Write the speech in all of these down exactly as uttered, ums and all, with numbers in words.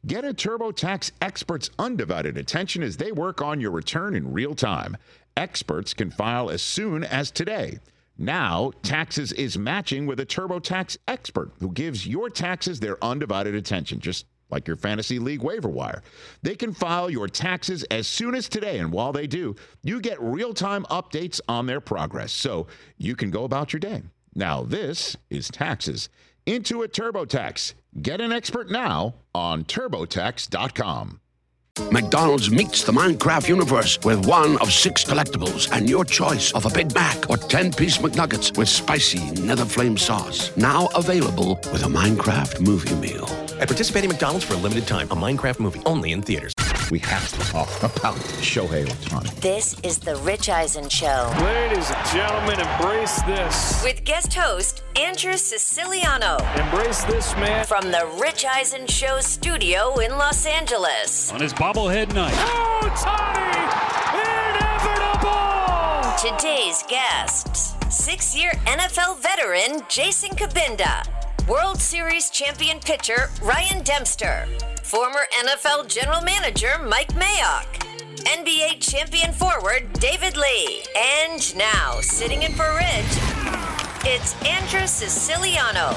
Get a TurboTax expert's undivided attention as they work on your return in real time. Experts can file as soon as today. Now, Taxes is matching with a TurboTax expert who gives your taxes their undivided attention, just like your fantasy league waiver wire. They can file your taxes as soon as today, and while they do, you get real-time updates on their progress, so you can go about your day. Now, this is Taxes. Intuit TurboTax. Get an expert now on TurboTax dot com. McDonald's meets the Minecraft universe with one of six collectibles and your choice of a Big Mac or ten-piece McNuggets with spicy Nether Flame sauce. Now available with a Minecraft movie meal. At participating McDonald's for a limited time, a Minecraft movie only in theaters. We have to talk about Shohei Ohtani. This is the Rich Eisen Show. Ladies and gentlemen, embrace this. With guest host Andrew Siciliano. Embrace this man. From the Rich Eisen Show studio in Los Angeles. On his bobblehead night. Ohtani! Inevitable! Today's guests. Six-year N F L veteran Jason Cabinda. World Series champion pitcher Ryan Dempster. Former N F L general manager Mike Mayock. N B A champion forward David Lee. And now, sitting in for Rich, it's Andrew Siciliano.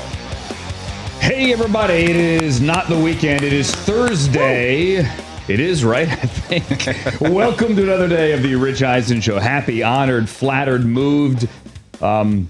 Hey, everybody. It is not the weekend. It is Thursday. It is, right? I think. Welcome to another day of the Rich Eisen Show. Happy, honored, flattered, moved. Um,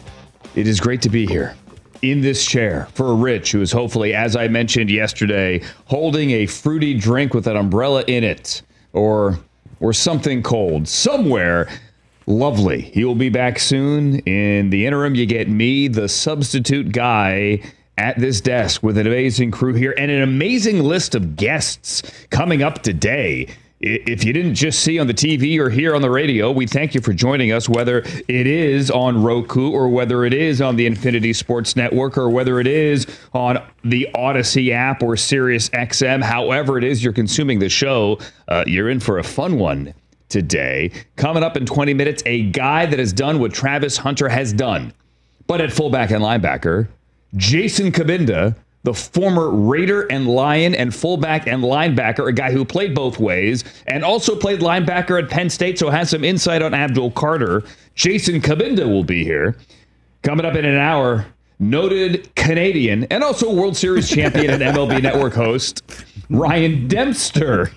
it is great to be here. In this chair for Rich, who is hopefully, as I mentioned yesterday, holding a fruity drink with an umbrella in it, or or something cold somewhere. Lovely. He will be back soon. In the interim, you get me, the substitute guy, at this desk with an amazing crew here and an amazing list of guests coming up today. If you didn't just see on the T V or hear on the radio, we thank you for joining us, whether it is on Roku or whether it is on the Infinity Sports Network or whether it is on the Odyssey app or Sirius X M. However it is you're consuming the show, uh, you're in for a fun one today. Coming up in twenty minutes, a guy that has done what Travis Hunter has done, but at fullback and linebacker, Jason Cabinda, the former Raider and Lion and fullback and linebacker, a guy who played both ways and also played linebacker at Penn State, so has some insight on Abdul Carter. Jason Cabinda will be here. Coming up in an hour, noted Canadian and also World Series champion and M L B Network host, Ryan Dempster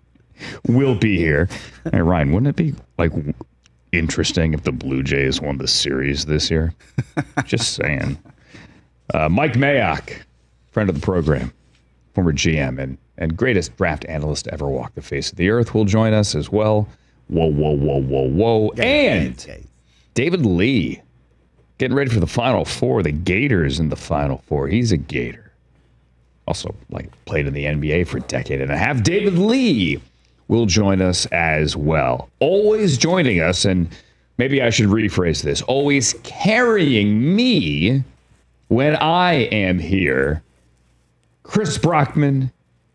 will be here. Hey, Ryan, wouldn't it be like interesting if the Blue Jays won the series this year? Just saying. Uh, Mike Mayock, friend of the program, former G M and, and greatest draft analyst to ever walk the face of the earth, will join us as well. Whoa, whoa, whoa, whoa, whoa. And David Lee, getting ready for the Final Four. The Gators in the Final Four. He's a Gator. Also, like, played in the N B A for a decade and a half. David Lee will join us as well. Always joining us, and maybe I should rephrase this, always carrying me when I am here, Chris Brockman,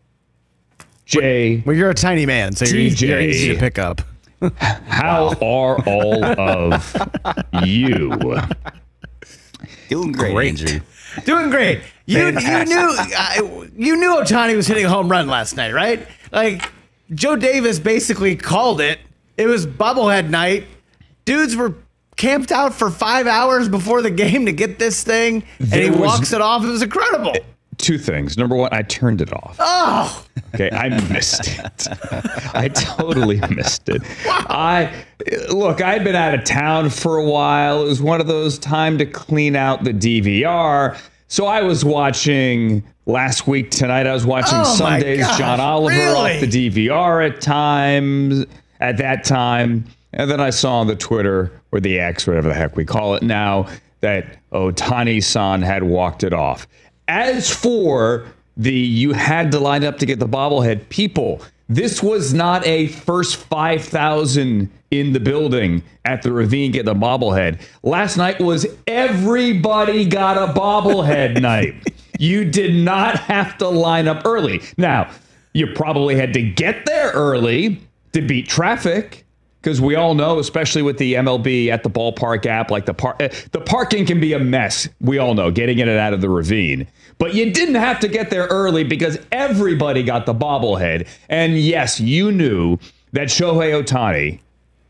Jay. Well, you're a tiny man, so you're easy, you're easy to pick up. How are all of you? Doing great, great. Andrew. Doing great. You, you knew uh, you knew Ohtani was hitting a home run last night, right? Like, Joe Davis basically called it. It was bobblehead night. Dudes were camped out for five hours before the game to get this thing, and There he was- walks it off. It was incredible. Two things. Number one, I turned it off. Oh, Okay, I missed it. I totally missed it. I look, I'd been out of town for a while. It was one of those time to clean out the D V R. So I was watching last week tonight. I was watching Oh, my Sunday's gosh, John Oliver really? off the D V R at times. At that time, and then I saw on the Twitter or the X, whatever the heck we call it now, that Ohtani-san had walked it off. As for the you had to line up to get the bobblehead, people, this was not a first five thousand in the building at the Ravine get the bobblehead. Last night was everybody got a bobblehead night. You did not have to line up early. Now, you probably had to get there early to beat traffic. Because we all know, especially with the M L B at the ballpark app, like the par- the parking can be a mess. We all know, getting in and out of the ravine. But you didn't have to get there early because everybody got the bobblehead. And yes, you knew that Shohei Ohtani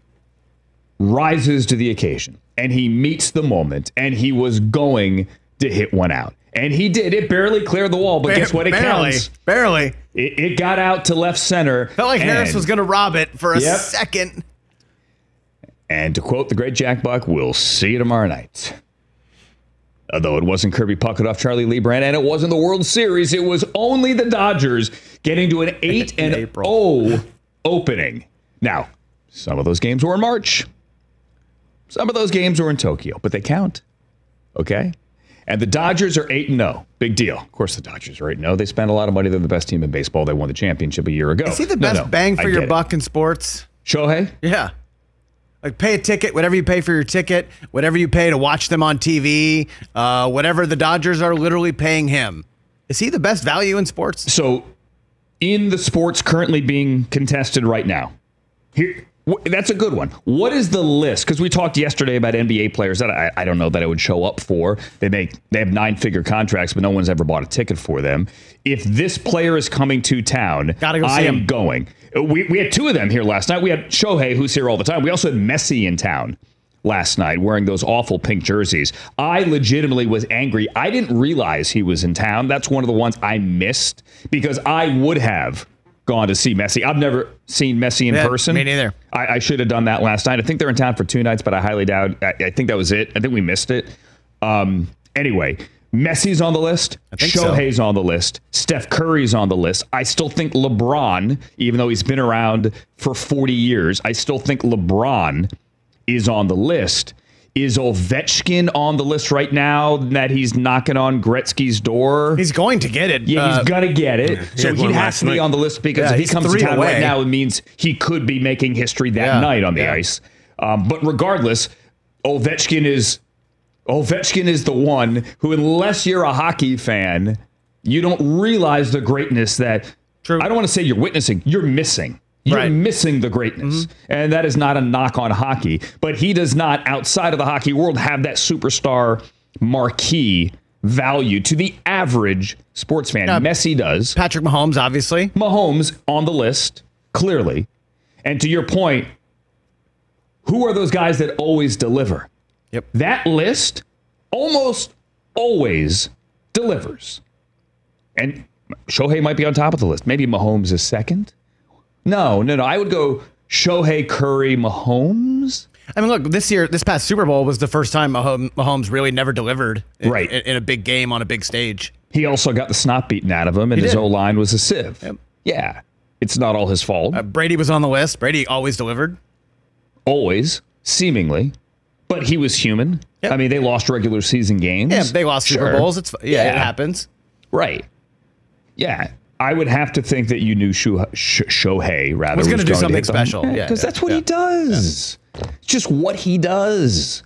rises to the occasion. And he meets the moment. And he was going to hit one out. And he did. It barely cleared the wall. But Ba- guess what? It barely, counts. Barely. It, it got out to left center. Felt like Harris was going to rob it for a Yep. second. And to quote the great Jack Buck, we'll see you tomorrow night. Although it wasn't Kirby Puckett off Charlie Lee Brandt, and it wasn't the World Series, it was only the Dodgers getting to an eight and oh opening. Now, some of those games were in March. Some of those games were in Tokyo, but they count. Okay? And the Dodgers are eight and oh. Big deal. Of course, the Dodgers are eight and oh. They spent a lot of money. They're the best team in baseball. They won the championship a year ago. Is he the No, best no, bang I for your get it. buck in sports? Shohei? Yeah. Like pay a ticket, whatever you pay for your ticket, whatever you pay to watch them on T V, uh, whatever the Dodgers are literally paying him. Is he the best value in sports? So, in the sports currently being contested right now, here w- that's a good one. What is the list? Because we talked yesterday about N B A players that I, I don't know that I would show up for. They make they have nine figure contracts, but no one's ever bought a ticket for them. If this player is coming to town, Gotta go see I am him. going. We we had two of them here last night. We had Shohei, who's here all the time. We also had Messi in town last night wearing those awful pink jerseys. I legitimately was angry. I didn't realize he was in town. That's one of the ones I missed because I would have gone to see Messi. I've never seen Messi in Yeah, person. me neither. I, I should have done that last night. I think they're in town for two nights, but I highly doubt. I, I think that was it. I think we missed it. Um, anyway, Messi's on the list. I think so. Shohei's on the list. Steph Curry's on the list. I still think LeBron, even though he's been around for forty years, I still think LeBron is on the list. Is Ovechkin on the list right now that he's knocking on Gretzky's door? He's going to get it. Yeah, Uh, he's gonna get it. He So had he'd one have last to be night. on the list because Yeah, if he he's comes to three town away. right now, it means he could be making history that Yeah, night on the yeah. ice. Um, but regardless, Ovechkin is Ovechkin is the one who, unless you're a hockey fan, you don't realize the greatness that. True. I don't want to say you're witnessing. You're missing. You're Right. missing the greatness. And that is not a knock on hockey. But he does not, outside of the hockey world, have that superstar marquee value to the average sports fan. Uh, Messi does. Patrick Mahomes, obviously. Mahomes on the list, clearly. And to your point, who are those guys that always deliver? Yep. That list almost always delivers. And Shohei might be on top of the list. Maybe Mahomes is second. No, no, no. I would go Shohei, Curry, Mahomes. I mean, look, this year, this past Super Bowl was the first time Mahom- Mahomes really never delivered in, Right. in, in a big game on a big stage. He also got the snot beaten out of him, and He his did. O-line was a sieve. Yep. Yeah. It's not all his fault. Uh, Brady was on the list. Brady always delivered. Always, seemingly. But he was human. Yep. I mean, they lost regular season games. Yeah, they lost Super Sure. Bowls. It's yeah, Yeah. it happens. Right. Yeah. I would have to think that you knew Sho- Sh- Shohei, rather. Was gonna was do going something hit the- special. Yeah, Yeah, because yeah, that's what yeah. he does. It's just what he does.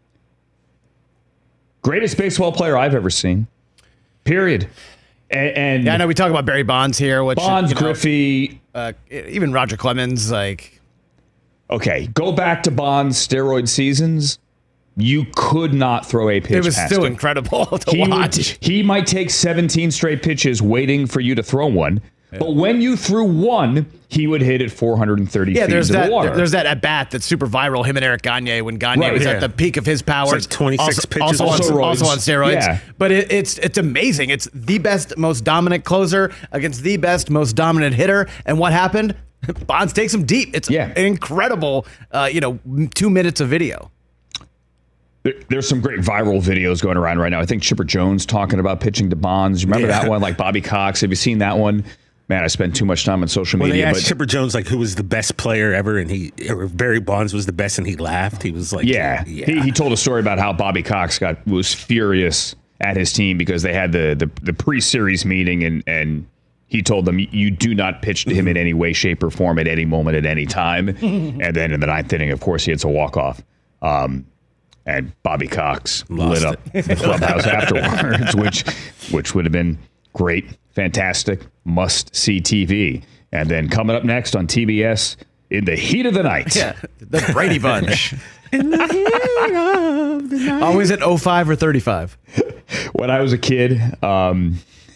Greatest baseball player I've ever seen. Period. And, and Yeah, I know we talk about Barry Bonds here, which Bonds, you know, Griffey. uh, even Roger Clemens, like Okay, go back to Bonds' steroid seasons. You could not throw a pitch it was past still him. incredible to He, would, watch. he might take seventeen straight pitches waiting for you to throw one. But when you threw one, he would hit it four hundred thirty Yeah, feet there's into that. the water. There's that at bat that's super viral. Him and Eric Gagne when Gagne Right, was yeah. at the peak of his powers. It's like twenty-six also, pitches also, on on, steroids. also on steroids. Yeah. But it, it's it's amazing. It's the best, most dominant closer against the best, most dominant hitter. And what happened? Bonds takes him deep. It's Yeah. an incredible, uh, you know, two minutes of video. There- There's some great viral videos going around right now. I think Chipper Jones talking about pitching to Bonds. You remember Yeah. that one? Like Bobby Cox. Have you seen that one? Man, I spend too much time on social When they media. asked But Chipper Jones like who was the best player ever, and he or Barry Bonds was the best, and he laughed. He was like, yeah, yeah. He, he told a story about how Bobby Cox got was furious at his team because they had the the, the pre-series meeting and and he told them you do not pitch to him in any way, shape, or form at any moment at any time. And then in the ninth inning, of course, he hits a walk off. Um, and Bobby Cox Lost lit up the clubhouse afterwards, which which would have been great, fantastic, must see T V. And then coming up next on T B S, in the heat of the night. Yeah, the Brady Bunch. In the heat of the night. Always at oh five or thirty-five. When I was a kid, um,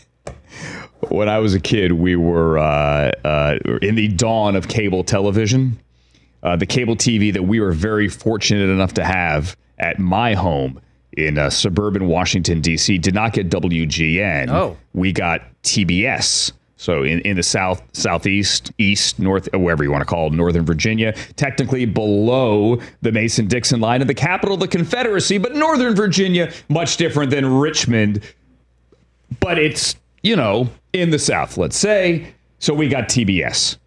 when I was a kid, we were uh, uh, in the dawn of cable television. Uh, the cable T V that we were very fortunate enough to have at my home in uh, suburban Washington, D C did not get W G N. Oh. We got T B S. So in, in the south, southeast, east, north, wherever you want to call it, Northern Virginia, technically below the Mason-Dixon line and the capital of the Confederacy, but Northern Virginia, much different than Richmond. But it's, you know, in the south, let's say. So we got T B S.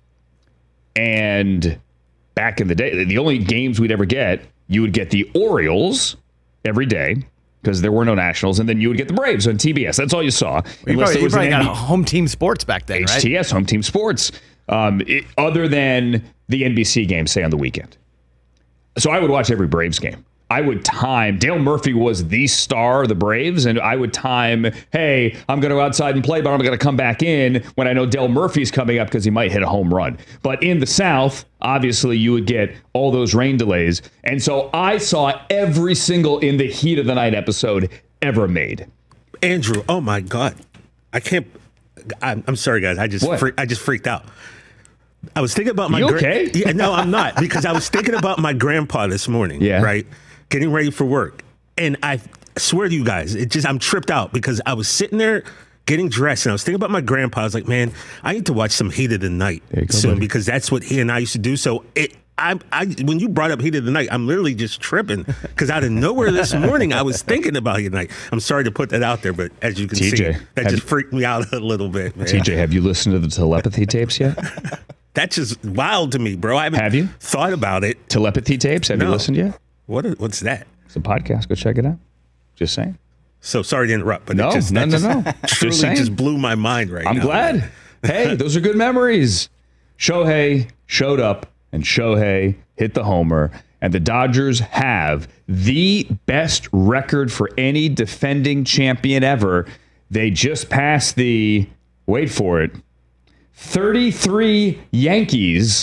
And back in the day, the only games we'd ever get, you would get the Orioles every day, because there were no Nationals, and then you would get the Braves on T B S. That's all you saw. You probably, you probably got N B- home team sports back then, H right? T S, home team sports, um, it, other than the N B C games, say, on the weekend. So I would watch every Braves game. I would time, Dale Murphy was the star of the Braves, and I would time, hey, I'm going to go outside and play, but I'm going to come back in when I know Dale Murphy's coming up because he might hit a home run. But in the South, obviously, you would get all those rain delays. And so I saw every single In the Heat of the Night episode ever made. Andrew, oh my God. I can't, I'm, I'm sorry, guys. I just What? freak, I just freaked out. I was thinking about my... You okay? Yeah, no, I'm not, because I was thinking about my grandpa this morning, Yeah. right? Getting ready for work. And I swear to you guys, it just, I'm tripped out because I was sitting there getting dressed and I was thinking about my grandpa. I was like, man, I need to watch some Heat of the Night There you go, soon buddy. because that's what he and I used to do. So it, I, I, when you brought up Heat of the Night, I'm literally just tripping because out of nowhere this morning, I was thinking about Heat of the Night. I'm sorry to put that out there, but as you can T J, see, that have just you- freaked me out a little bit, man. T J, have you listened to the telepathy tapes yet? That's just wild to me, bro. I haven't Have you? thought about it. Telepathy tapes? Have you No. listened yet? What? What's that? It's a podcast. Go check it out. Just saying. So sorry to interrupt, but No, it just, no, that no, just no. truly Just saying. just blew my mind right I'm now. glad. Hey, those are good memories. Shohei showed up, and Shohei hit the homer, and the Dodgers have the best record for any defending champion ever. They just passed the, wait for it, thirty-three Yankees,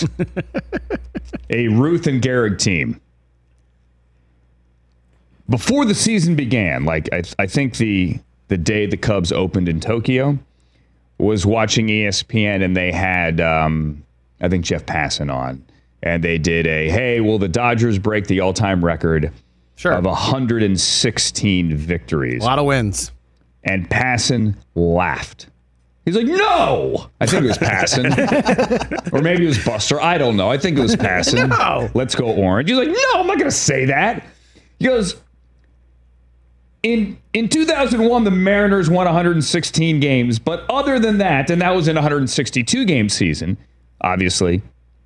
a Ruth and Gehrig team. Before the season began, like I, I think the the day the Cubs opened in Tokyo, was watching E S P N and they had um, I think Jeff Passan on, and they did a hey, will the Dodgers break the all-time record Sure. of one hundred sixteen victories? A lot of wins. And Passan laughed. He's like, no! I think it was Passan. Or maybe it was Buster. I don't know. I think it was Passan. No. Let's go orange. He's like, no, I'm not going to say that. He goes, in in two thousand one, the Mariners won one hundred sixteen games. But other than that, and that was in a one hundred sixty-two game season, obviously,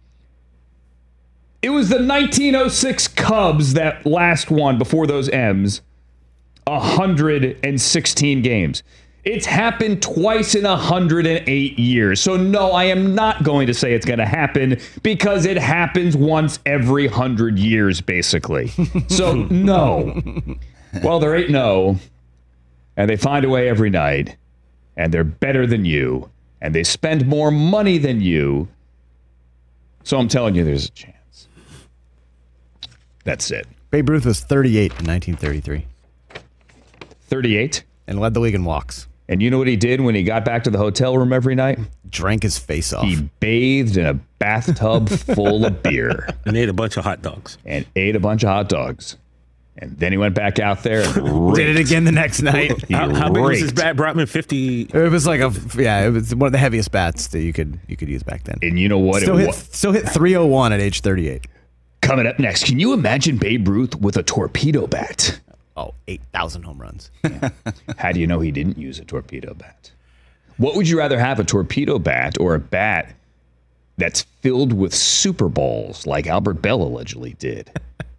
it was the nineteen oh six Cubs that last won before those M's. one hundred sixteen games. It's happened twice in one hundred eight years. So no, I am not going to say it's going to happen because it happens once every one hundred years, basically. So no. Well, they're eight and oh, and they find a way every night, and they're better than you, and they spend more money than you. So I'm telling you, there's a chance. That's it. Babe Ruth was thirty-eight in nineteen thirty-three thirty-eight. and led the league in walks. And you know what he did when he got back to the hotel room every night? Drank his face off. He bathed in a bathtub full of beer And ate a bunch of hot dogs. and ate a bunch of hot dogs. And then he went back out there and Did it raked. again the next night. He How, how big was his raked. bat? Brotman fifty. It was like a yeah. It was one of the heaviest bats that you could you could use back then. And you know what? Still it hit wa- still hit three oh one at age thirty-eight. Coming up next, can you imagine Babe Ruth with a torpedo bat? Oh, eight thousand home runs. How do you know he didn't use a torpedo bat? What would you rather have, a torpedo bat or a bat that's filled with Super Balls like Albert Bell allegedly did?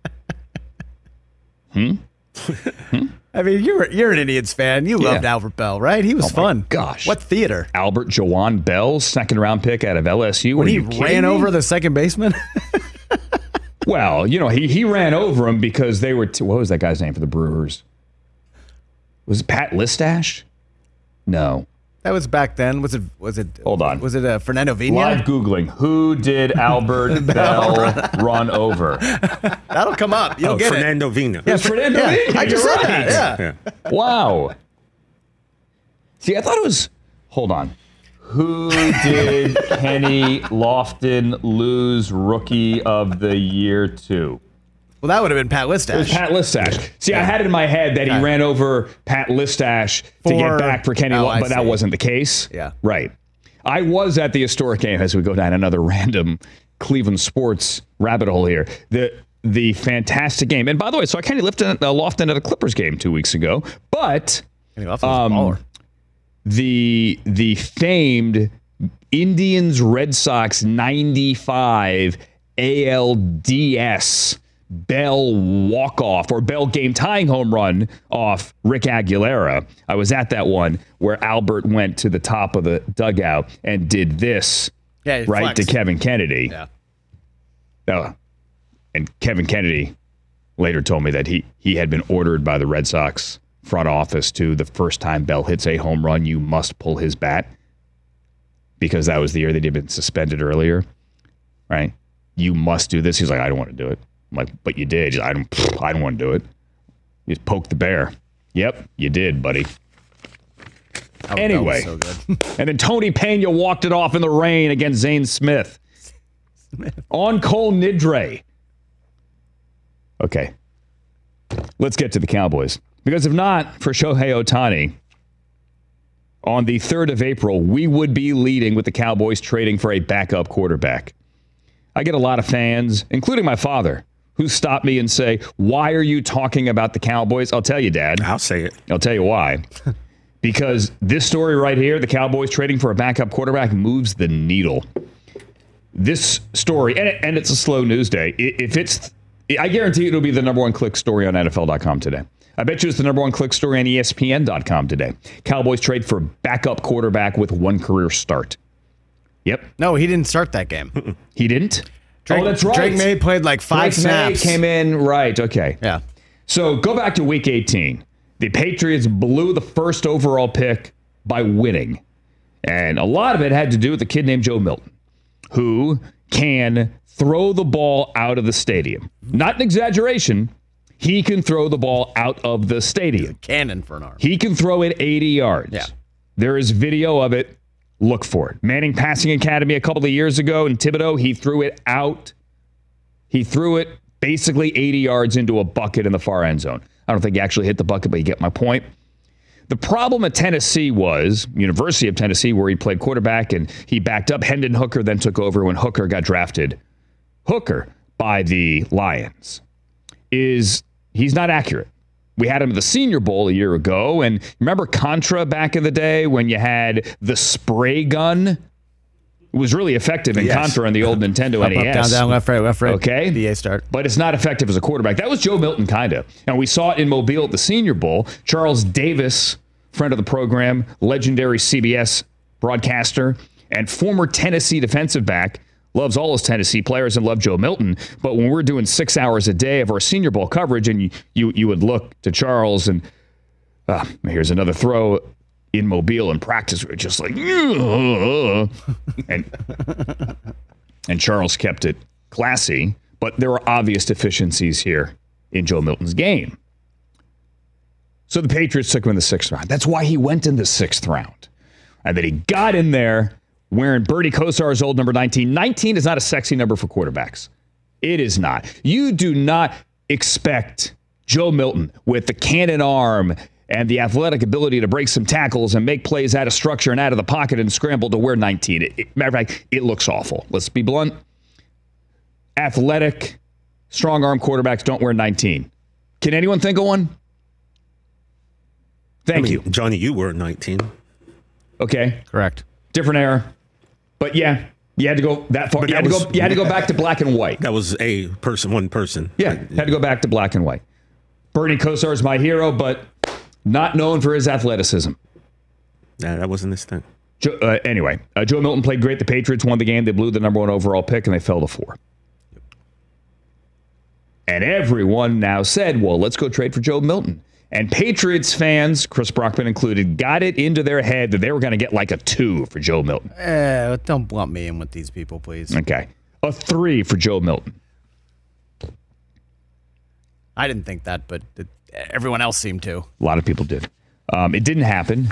Hmm? I mean, you're you're an Indians fan. You loved Yeah. Albert Bell, right? He was Oh my fun. gosh. What theater? Albert Jawan Bell, second round pick out of L S U. When Are he you kidding ran me? over the second baseman? Well, you know, he he ran over him because they were. T- what was that guy's name for the Brewers? Was it Pat Listash? No. That was back then. Was it? Was it? Hold on. Was it uh, Fernando Vina? Live Googling. Who did Albert Bell run over? That'll come up. You'll oh, get Fernando it. Vina. Yeah, Fernando Yeah, Vina. I just You're said right. that. Yeah. Yeah. Wow. See, I thought it was. Hold on. Who did Kenny Lofton lose Rookie of the Year to? Well, that would have been Pat It was Listash. Pat Listash. See, I had it in my head that he Okay. ran over Pat Listash to For- get back for Kenny oh, Lofton, I but that see. wasn't the case. Yeah. Right. I was at the historic game as we go down another random Cleveland sports rabbit hole here. The the fantastic game. And by the way, so I Kenny Lofton, uh, Lofton at a Clippers game two weeks ago, but Kenny Lofton's a baller. the the famed Indians Red Sox ninety-five A L D S Bell walk-off or Bell game-tying home run off Rick Aguilera. I was at that one where Albert went to the top of the dugout and did this Yeah, he right to flexed. Kevin Kennedy. Yeah. Oh, and Kevin Kennedy later told me that he he had been ordered by the Red Sox front office to the first time Bell hits a home run, you must pull his bat, because that was the year that he'd been suspended earlier, right? You must do this. He's like, I don't want to do it. I'm like, but you did. He's like, I don't. I don't want to do it. You just poked the bear. Yep, you did, buddy. That was- Anyway, that was so good. and then Tony Pena walked it off in the rain against Zane Smith. On Cole Nidre. Okay. Let's get to the Cowboys. Because if not for Shohei Ohtani, on the third of April, we would be leading with the Cowboys trading for a backup quarterback. I get a lot of fans, including my father, who stop me and say, why are you talking about the Cowboys? I'll tell you, Dad. I'll say it. I'll tell you why. Because this story right here, the Cowboys trading for a backup quarterback, moves the needle. This story, and, it, and it's a slow news day. If it's, I guarantee it'll be the number one click story on N F L dot com today. I bet you it's the number one click story on E S P N dot com today. Cowboys trade for backup quarterback with one career start. Yep. No, he didn't start that game. He didn't? Drake, oh, that's right. Drake May played like five Drake May snaps. came in, right, okay. Yeah. So go back to week eighteen. The Patriots blew the first overall pick by winning. And a lot of it had to do with a kid named Joe Milton, who can throw the ball out of the stadium. Not an exaggeration. He can throw the ball out of the stadium. Cannon for an arm. He can throw it eighty yards. Yeah. There is video of it. Look for it. Manning Passing Academy a couple of years ago in Thibodeau, he threw it out. He threw it basically eighty yards into a bucket in the far end zone. I don't think he actually hit the bucket, but you get my point. The problem at Tennessee was, University of Tennessee, where he played quarterback, and he backed up. Hendon Hooker then took over when Hooker got drafted. Hooker by the Lions is, he's not accurate. We had him at the Senior Bowl a year ago, and remember Contra back in the day when you had the spray gun? It was really effective in Yes. Contra on the old Nintendo Up, N E S. up, down, down, left, right, left, right. Okay. D A start. But it's not effective as a quarterback. That was Joe Milton, kind of. And we saw it in Mobile at the Senior Bowl. Charles Davis, friend of the program, legendary C B S broadcaster, and former Tennessee defensive back, loves all his Tennessee players and loved Joe Milton. But when we're doing six hours a day of our Senior Bowl coverage, and you you, you would look to Charles and, uh, here's another throw in Mobile in practice, we were just like, and and Charles kept it classy, but there were obvious deficiencies here in Joe Milton's game. So the Patriots took him in the sixth round. That's why he went in the sixth round. And then he got in there wearing Bernie Kosar's old number nineteen. nineteen is not a sexy number for quarterbacks. It is not. You do not expect Joe Milton with the cannon arm and the athletic ability to break some tackles and make plays out of structure and out of the pocket and scramble to wear nineteen. It, it, matter of fact, it looks awful. Let's be blunt. Athletic, strong arm quarterbacks don't wear nineteen. Can anyone think of one? Thank I mean, you. Johnny, you were nineteen. Okay. Correct. Different era. But yeah, you had to go that far. But You had, that to was- go, you had to go back to black and white. That was a person, one person. Yeah, had to go back to black and white. Bernie Kosar is my hero, but not known for his athleticism. Nah, that wasn't his thing. Joe, uh, anyway, uh, Joe Milton played great. The Patriots won the game. They blew the number one overall pick, and they fell to four. And everyone now said, well, let's go trade for Joe Milton. And Patriots fans, Chris Brockman included, got it into their head that they were going to get like a two for Joe Milton. Uh, don't lump me in with these people, please. Okay. A three for Joe Milton. I didn't think that, but it, everyone else seemed to. A lot of people did. Um, it didn't happen.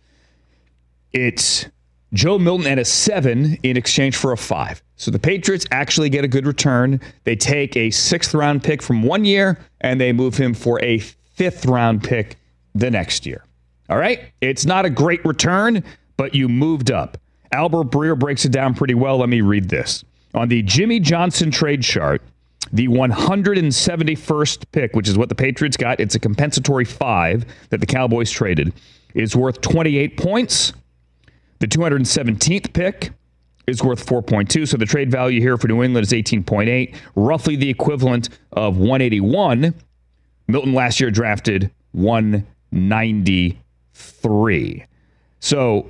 It's Joe Milton at a seven in exchange for a five. So the Patriots actually get a good return. They take a sixth round pick from one year and they move him for a fifth round pick the next year. All right? It's not a great return, but you moved up. Albert Breer breaks it down pretty well. Let me read this. On the Jimmy Johnson trade chart, the one hundred seventy-first pick, which is what the Patriots got, it's a compensatory five that the Cowboys traded, is worth twenty-eight points. The two hundred seventeenth pick is worth four point two, so the trade value here for New England is eighteen point eight, roughly the equivalent of one eighty-one. Milton last year drafted one ninety-three. So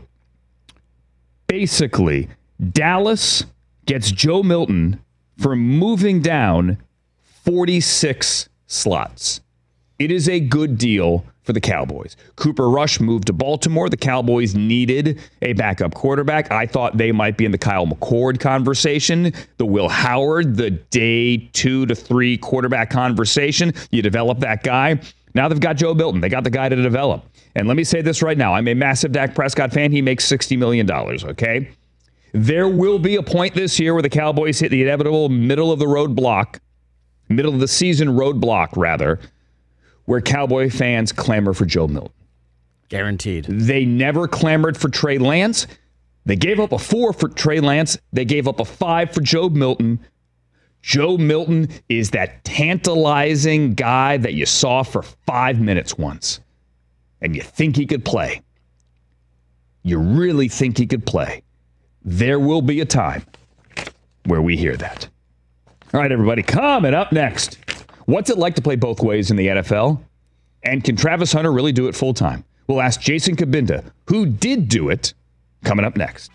basically, Dallas gets Joe Milton for moving down forty-six slots. It is a good deal for the Cowboys. Cooper Rush moved to Baltimore. The Cowboys needed a backup quarterback. I thought they might be in the Kyle McCord conversation, the Will Howard, the day two to three quarterback conversation. You develop that guy. Now they've got Joe Milton. They got the guy to develop. And let me say this right now. I'm a massive Dak Prescott fan. He makes sixty million dollars, okay? There will be a point this year where the Cowboys hit the inevitable middle of the road block, middle of the season roadblock, rather, where Cowboy fans clamor for Joe Milton. Guaranteed. They never clamored for Trey Lance. They gave up a four for Trey Lance. They gave up a five for Joe Milton. Joe Milton is that tantalizing guy that you saw for five minutes once, and you think he could play. You really think he could play. There will be a time where we hear that. All right, everybody, coming up next. What's it like to play both ways in the N F L? And can Travis Hunter really do it full time? We'll ask Jason Kabinda, who did do it, coming up next.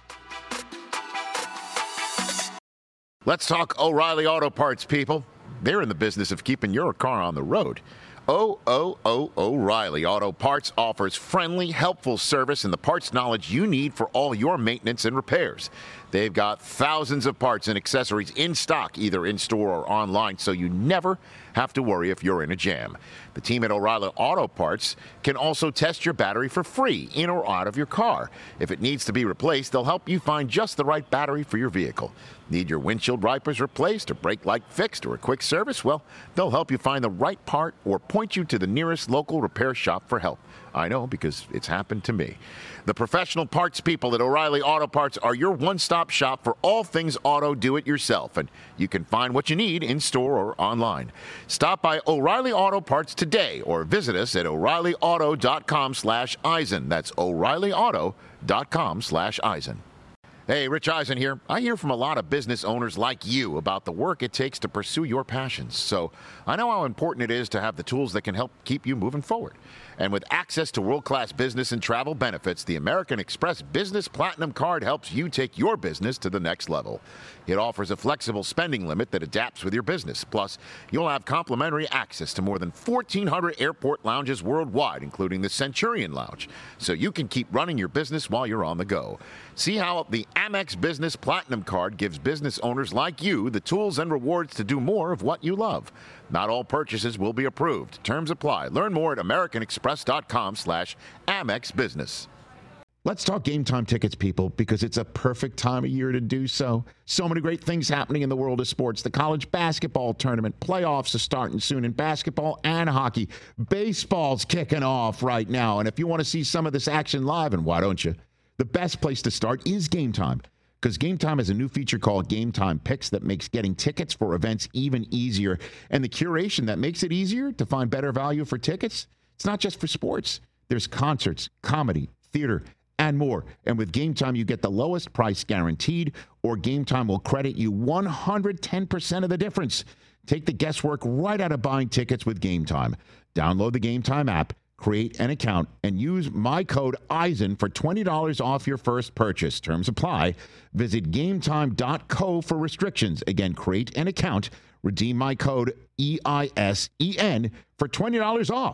Let's talk O'Reilly Auto Parts, people. They're in the business of keeping your car on the road. O O O O'Reilly Auto Parts offers friendly, helpful service and the parts knowledge you need for all your maintenance and repairs. They've got thousands of parts and accessories in stock, either in-store or online, so you never have to worry if you're in a jam. The team at O'Reilly Auto Parts can also test your battery for free, in or out of your car. If it needs to be replaced, they'll help you find just the right battery for your vehicle. Need your windshield wipers replaced or brake light fixed or a quick service? Well, they'll help you find the right part or point you to the nearest local repair shop for help. I know, because it's happened to me. The professional parts people at O'Reilly Auto Parts are your one-stop shop for all things auto do-it-yourself, and you can find what you need in-store or online. Stop by O'Reilly Auto Parts today or visit us at O'Reillyauto.com slash Eisen. That's O'Reillyauto.com slash Eisen. Hey, Rich Eisen here. I hear from a lot of business owners like you about the work it takes to pursue your passions. So I know how important it is to have the tools that can help keep you moving forward. And with access to world-class business and travel benefits, the American Express Business Platinum Card helps you take your business to the next level. It offers a flexible spending limit that adapts with your business. Plus, you'll have complimentary access to more than fourteen hundred airport lounges worldwide, including the Centurion Lounge, so you can keep running your business while you're on the go. See how the Amex Business Platinum Card gives business owners like you the tools and rewards to do more of what you love. Not all purchases will be approved. Terms apply. Learn more at americanexpress.com slash Amex Business. Let's talk Game Time tickets, people, because it's a perfect time of year to do so. So many great things happening in the world of sports. The college basketball tournament, playoffs are starting soon in basketball and hockey. Baseball's kicking off right now. And if you want to see some of this action live, and why don't you? The best place to start is Game Time, because Game Time has a new feature called Game Time Picks that makes getting tickets for events even easier. And the curation that makes it easier to find better value for tickets, it's not just for sports. There's concerts, comedy, theater, and more. And with Game Time, you get the lowest price guaranteed, or Game Time will credit you one hundred ten percent of the difference. Take the guesswork right out of buying tickets with Game Time. Download the Game Time app, create an account, and use my code Eisen for twenty dollars off your first purchase. Terms apply. Visit game time dot co for restrictions. Again, create an account, redeem my code E I S E N for twenty dollars off.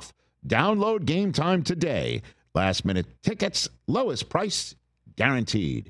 Download Game Time today. Last-minute tickets, lowest price guaranteed.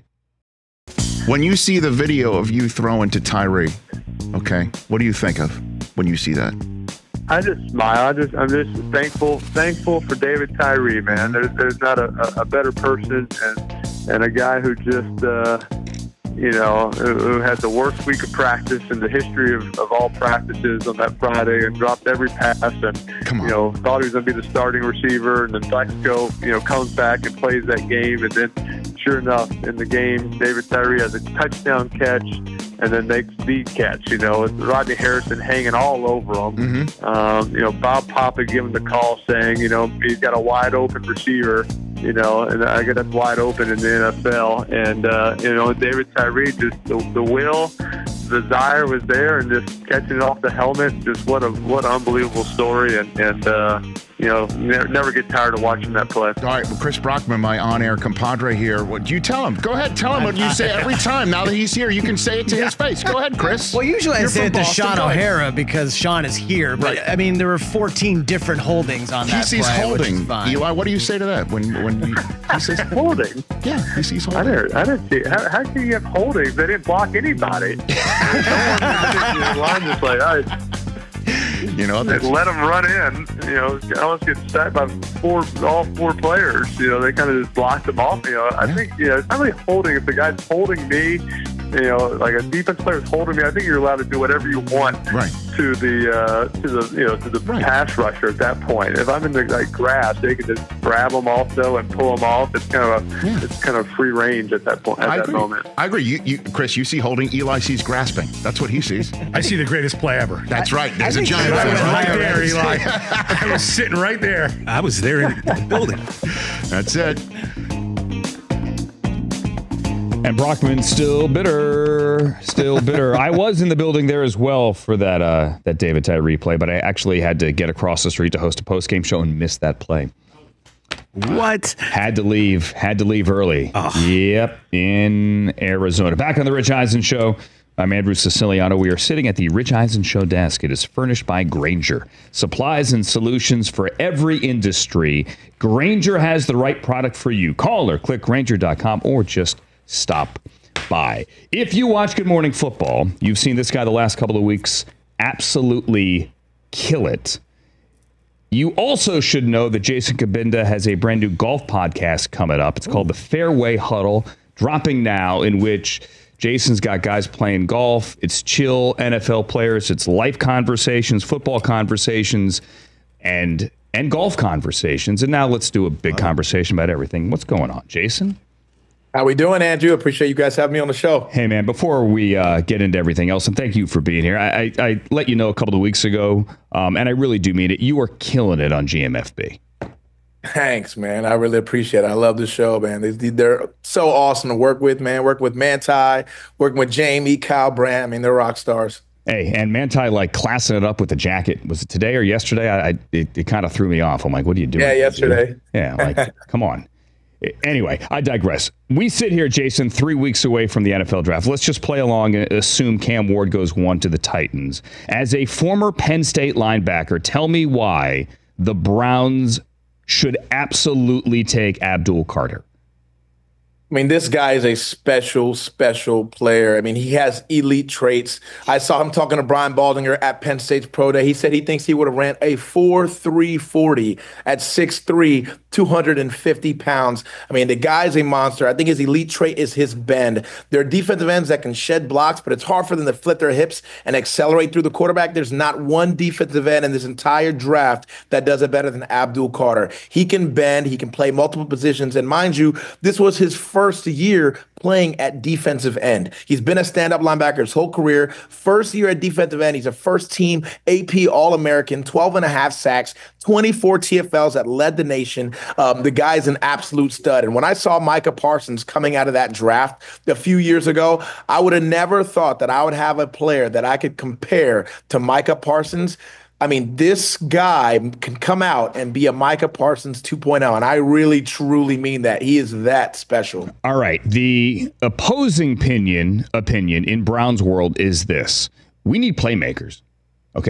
When you see the video of you throwing to Tyree, okay, what do you think of when you see that? I just smile. I just, I'm just thankful, thankful for David Tyree, man. There's, there's not a, a better person and and a guy who just, uh, you know, who, who had the worst week of practice in the history of, of all practices on that Friday and dropped every pass and, you know, thought he was going to be the starting receiver. And then Flexco, you know, comes back and plays that game. And then, sure enough, in the game, David Tyree has a touchdown catch and then makes the catch, you know, with Rodney Harrison hanging all over him. Mm-hmm. Um, you know, Bob Papa giving the call saying, you know, he's got a wide open receiver, you know, and I guess that's wide open in the N F L. And, uh, you know, David Tyree, just the, the will, the desire was there, and just catching it off the helmet, just what a what an unbelievable story. And, and uh, you know, never, never get tired of watching that play. All right, well, Chris Brockman, my on-air compadre here. What you tell him? Go ahead, tell him what you say every time. Now that he's here, you can say it to his face. Go ahead, Chris. Well, usually You're I say from it to Boston. Sean Go ahead. O'Hara because Sean is here. But, Right. I mean, there were fourteen different holdings on He that sees play, which is holding. fine. Eli, what do you say to that when when you, he says Holding? Yeah, he sees I holding. didn't, I didn't see. How, how can you have holdings? They didn't block anybody. No one was line just like, all right, You know, they that's, let them run in. You know, almost get sacked by four, all four players. You know, they kind of just blocked them off. You know, I think, you know, it's not really holding. If the guy's holding me, you know, like a defense player is holding me, I think you're allowed to do whatever you want right. to the, uh, to the, you know, to the Right. pass rusher at that point. If I'm in the like grass, they can just grab them also and pull them off. It's kind of a, Yeah. it's kind of free range at that point, at I that agree. moment. I agree. You, you, Chris, you see holding. Eli sees grasping. That's what he sees. I see the greatest play ever. That's right. There's a think giant. you're I was Right right there, there, Eli. I was sitting right there. I was there in the building. That's it. And Brockman still bitter, still bitter. I was in the building there as well for that uh, that David Tyree play, but I actually had to get across the street to host a post-game show and missed that play. What? Had to leave. Had to leave early. Yep, in Arizona. Back on the Rich Eisen Show. I'm Andrew Siciliano. We are sitting at the Rich Eisen Show desk. It is furnished by Grainger. Supplies and solutions for every industry. Grainger has the right product for you. Call or click Grainger dot com or just stop by. If you watch Good Morning Football, you've seen this guy the last couple of weeks absolutely kill it. You also should know that Jason Kabinda has a brand new golf podcast coming up. It's called the Fairway Huddle, dropping now, in which Jason's got guys playing golf. It's chill N F L players. It's life conversations, football conversations, and and golf conversations. And now let's do a big conversation about everything. What's going on, Jason? How we doing, Andrew? Appreciate you guys having me on the show. Hey, man, before we uh, get into everything else, and thank you for being here, I, I, I let you know a couple of weeks ago, um, and I really do mean it, you are killing it on G M F B. Thanks, man. I really appreciate it. I love the show, man. They, they're so awesome to work with, man. Working with Manti, working with Jamie, Kyle Brandt. I mean, they're rock stars. Hey, and Manti, like, classing it up with the jacket. Was it today or yesterday? I, I It, it kind of threw me off. I'm like, what are you doing? Yeah, yesterday. Yeah, like, come on. Anyway, I digress. We sit here, Jason, three weeks away from the N F L draft. Let's just play along and assume Cam Ward goes one to the Titans. As a former Penn State linebacker, tell me why the Browns should absolutely take Abdul Carter. I mean, this guy is a special, special player. I mean, he has elite traits. I saw him talking to Brian Baldinger at Penn State's Pro Day. He said he thinks he would have ran a four three forty at six three, two hundred fifty pounds. I mean, the guy's a monster. I think his elite trait is his bend. There are defensive ends that can shed blocks, but it's hard for them to flip their hips and accelerate through the quarterback. There's not one defensive end in this entire draft that does it better than Abdul Carter. He can bend. He can play multiple positions. And mind you, this was his first year playing at defensive end. He's been a stand-up linebacker his whole career. First year at defensive end, he's a first-team A P All-American, twelve and a half sacks, twenty-four T F Ls that led the nation. Um, the guy's an absolute stud. And when I saw Micah Parsons coming out of that draft a few years ago, I would have never thought that I would have a player that I could compare to Micah Parsons. I mean, this guy can come out and be a Micah Parsons two point oh, and I really, truly mean that. He is that special. All right. The opposing opinion opinion in Brown's world is this. We need playmakers, okay?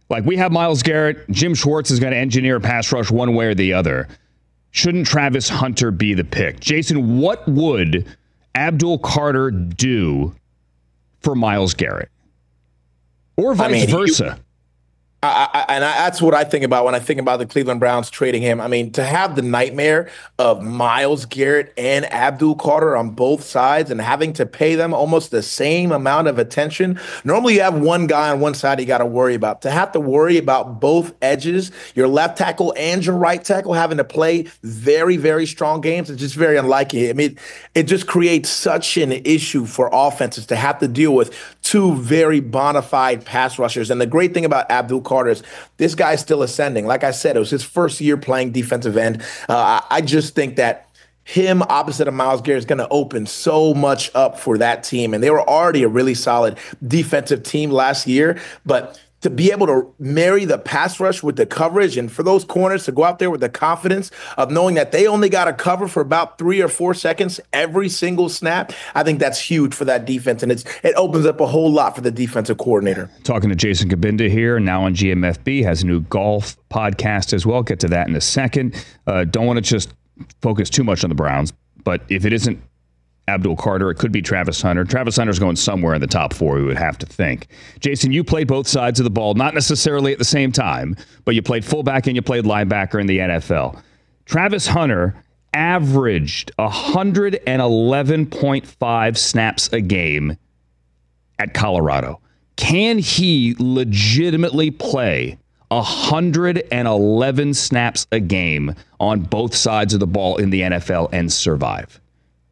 Like, we have Myles Garrett. Jim Schwartz is going to engineer a pass rush one way or the other. Shouldn't Travis Hunter be the pick? Jason, what would Abdul Carter do for Myles Garrett? Or vice I mean, versa? You- I, I, and I, that's what I think about when I think about the Cleveland Browns trading him. I mean, to have the nightmare of Myles Garrett and Abdul Carter on both sides and having to pay them almost the same amount of attention. Normally you have one guy on one side you got to worry about. To have to worry about both edges, your left tackle and your right tackle having to play very, very strong games, it's just very unlikely. I mean, it just creates such an issue for offenses to have to deal with two very bona fide pass rushers. And the great thing about Abdul Carter's, this guy's still ascending. Like I said, it was his first year playing defensive end. Uh, I just think that him opposite of Myles Garrett is going to open so much up for that team. And they were already a really solid defensive team last year. But to be able to marry the pass rush with the coverage and for those corners to go out there with the confidence of knowing that they only got to cover for about three or four seconds every single snap, I think that's huge for that defense. And it's it opens up a whole lot for the defensive coordinator. Talking to Jason Kabinda here, now on G M F B, has a new golf podcast as well. Get to that in a second. Uh, don't want to just focus too much on the Browns, but if it isn't Abdul Carter, it could be Travis Hunter. Travis Hunter's going somewhere in the top four, we would have to think. Jason, you played both sides of the ball, not necessarily at the same time, but you played fullback and you played linebacker in the N F L. Travis Hunter averaged one hundred eleven point five snaps a game at Colorado. Can he legitimately play one hundred eleven snaps a game on both sides of the ball in the N F L and survive?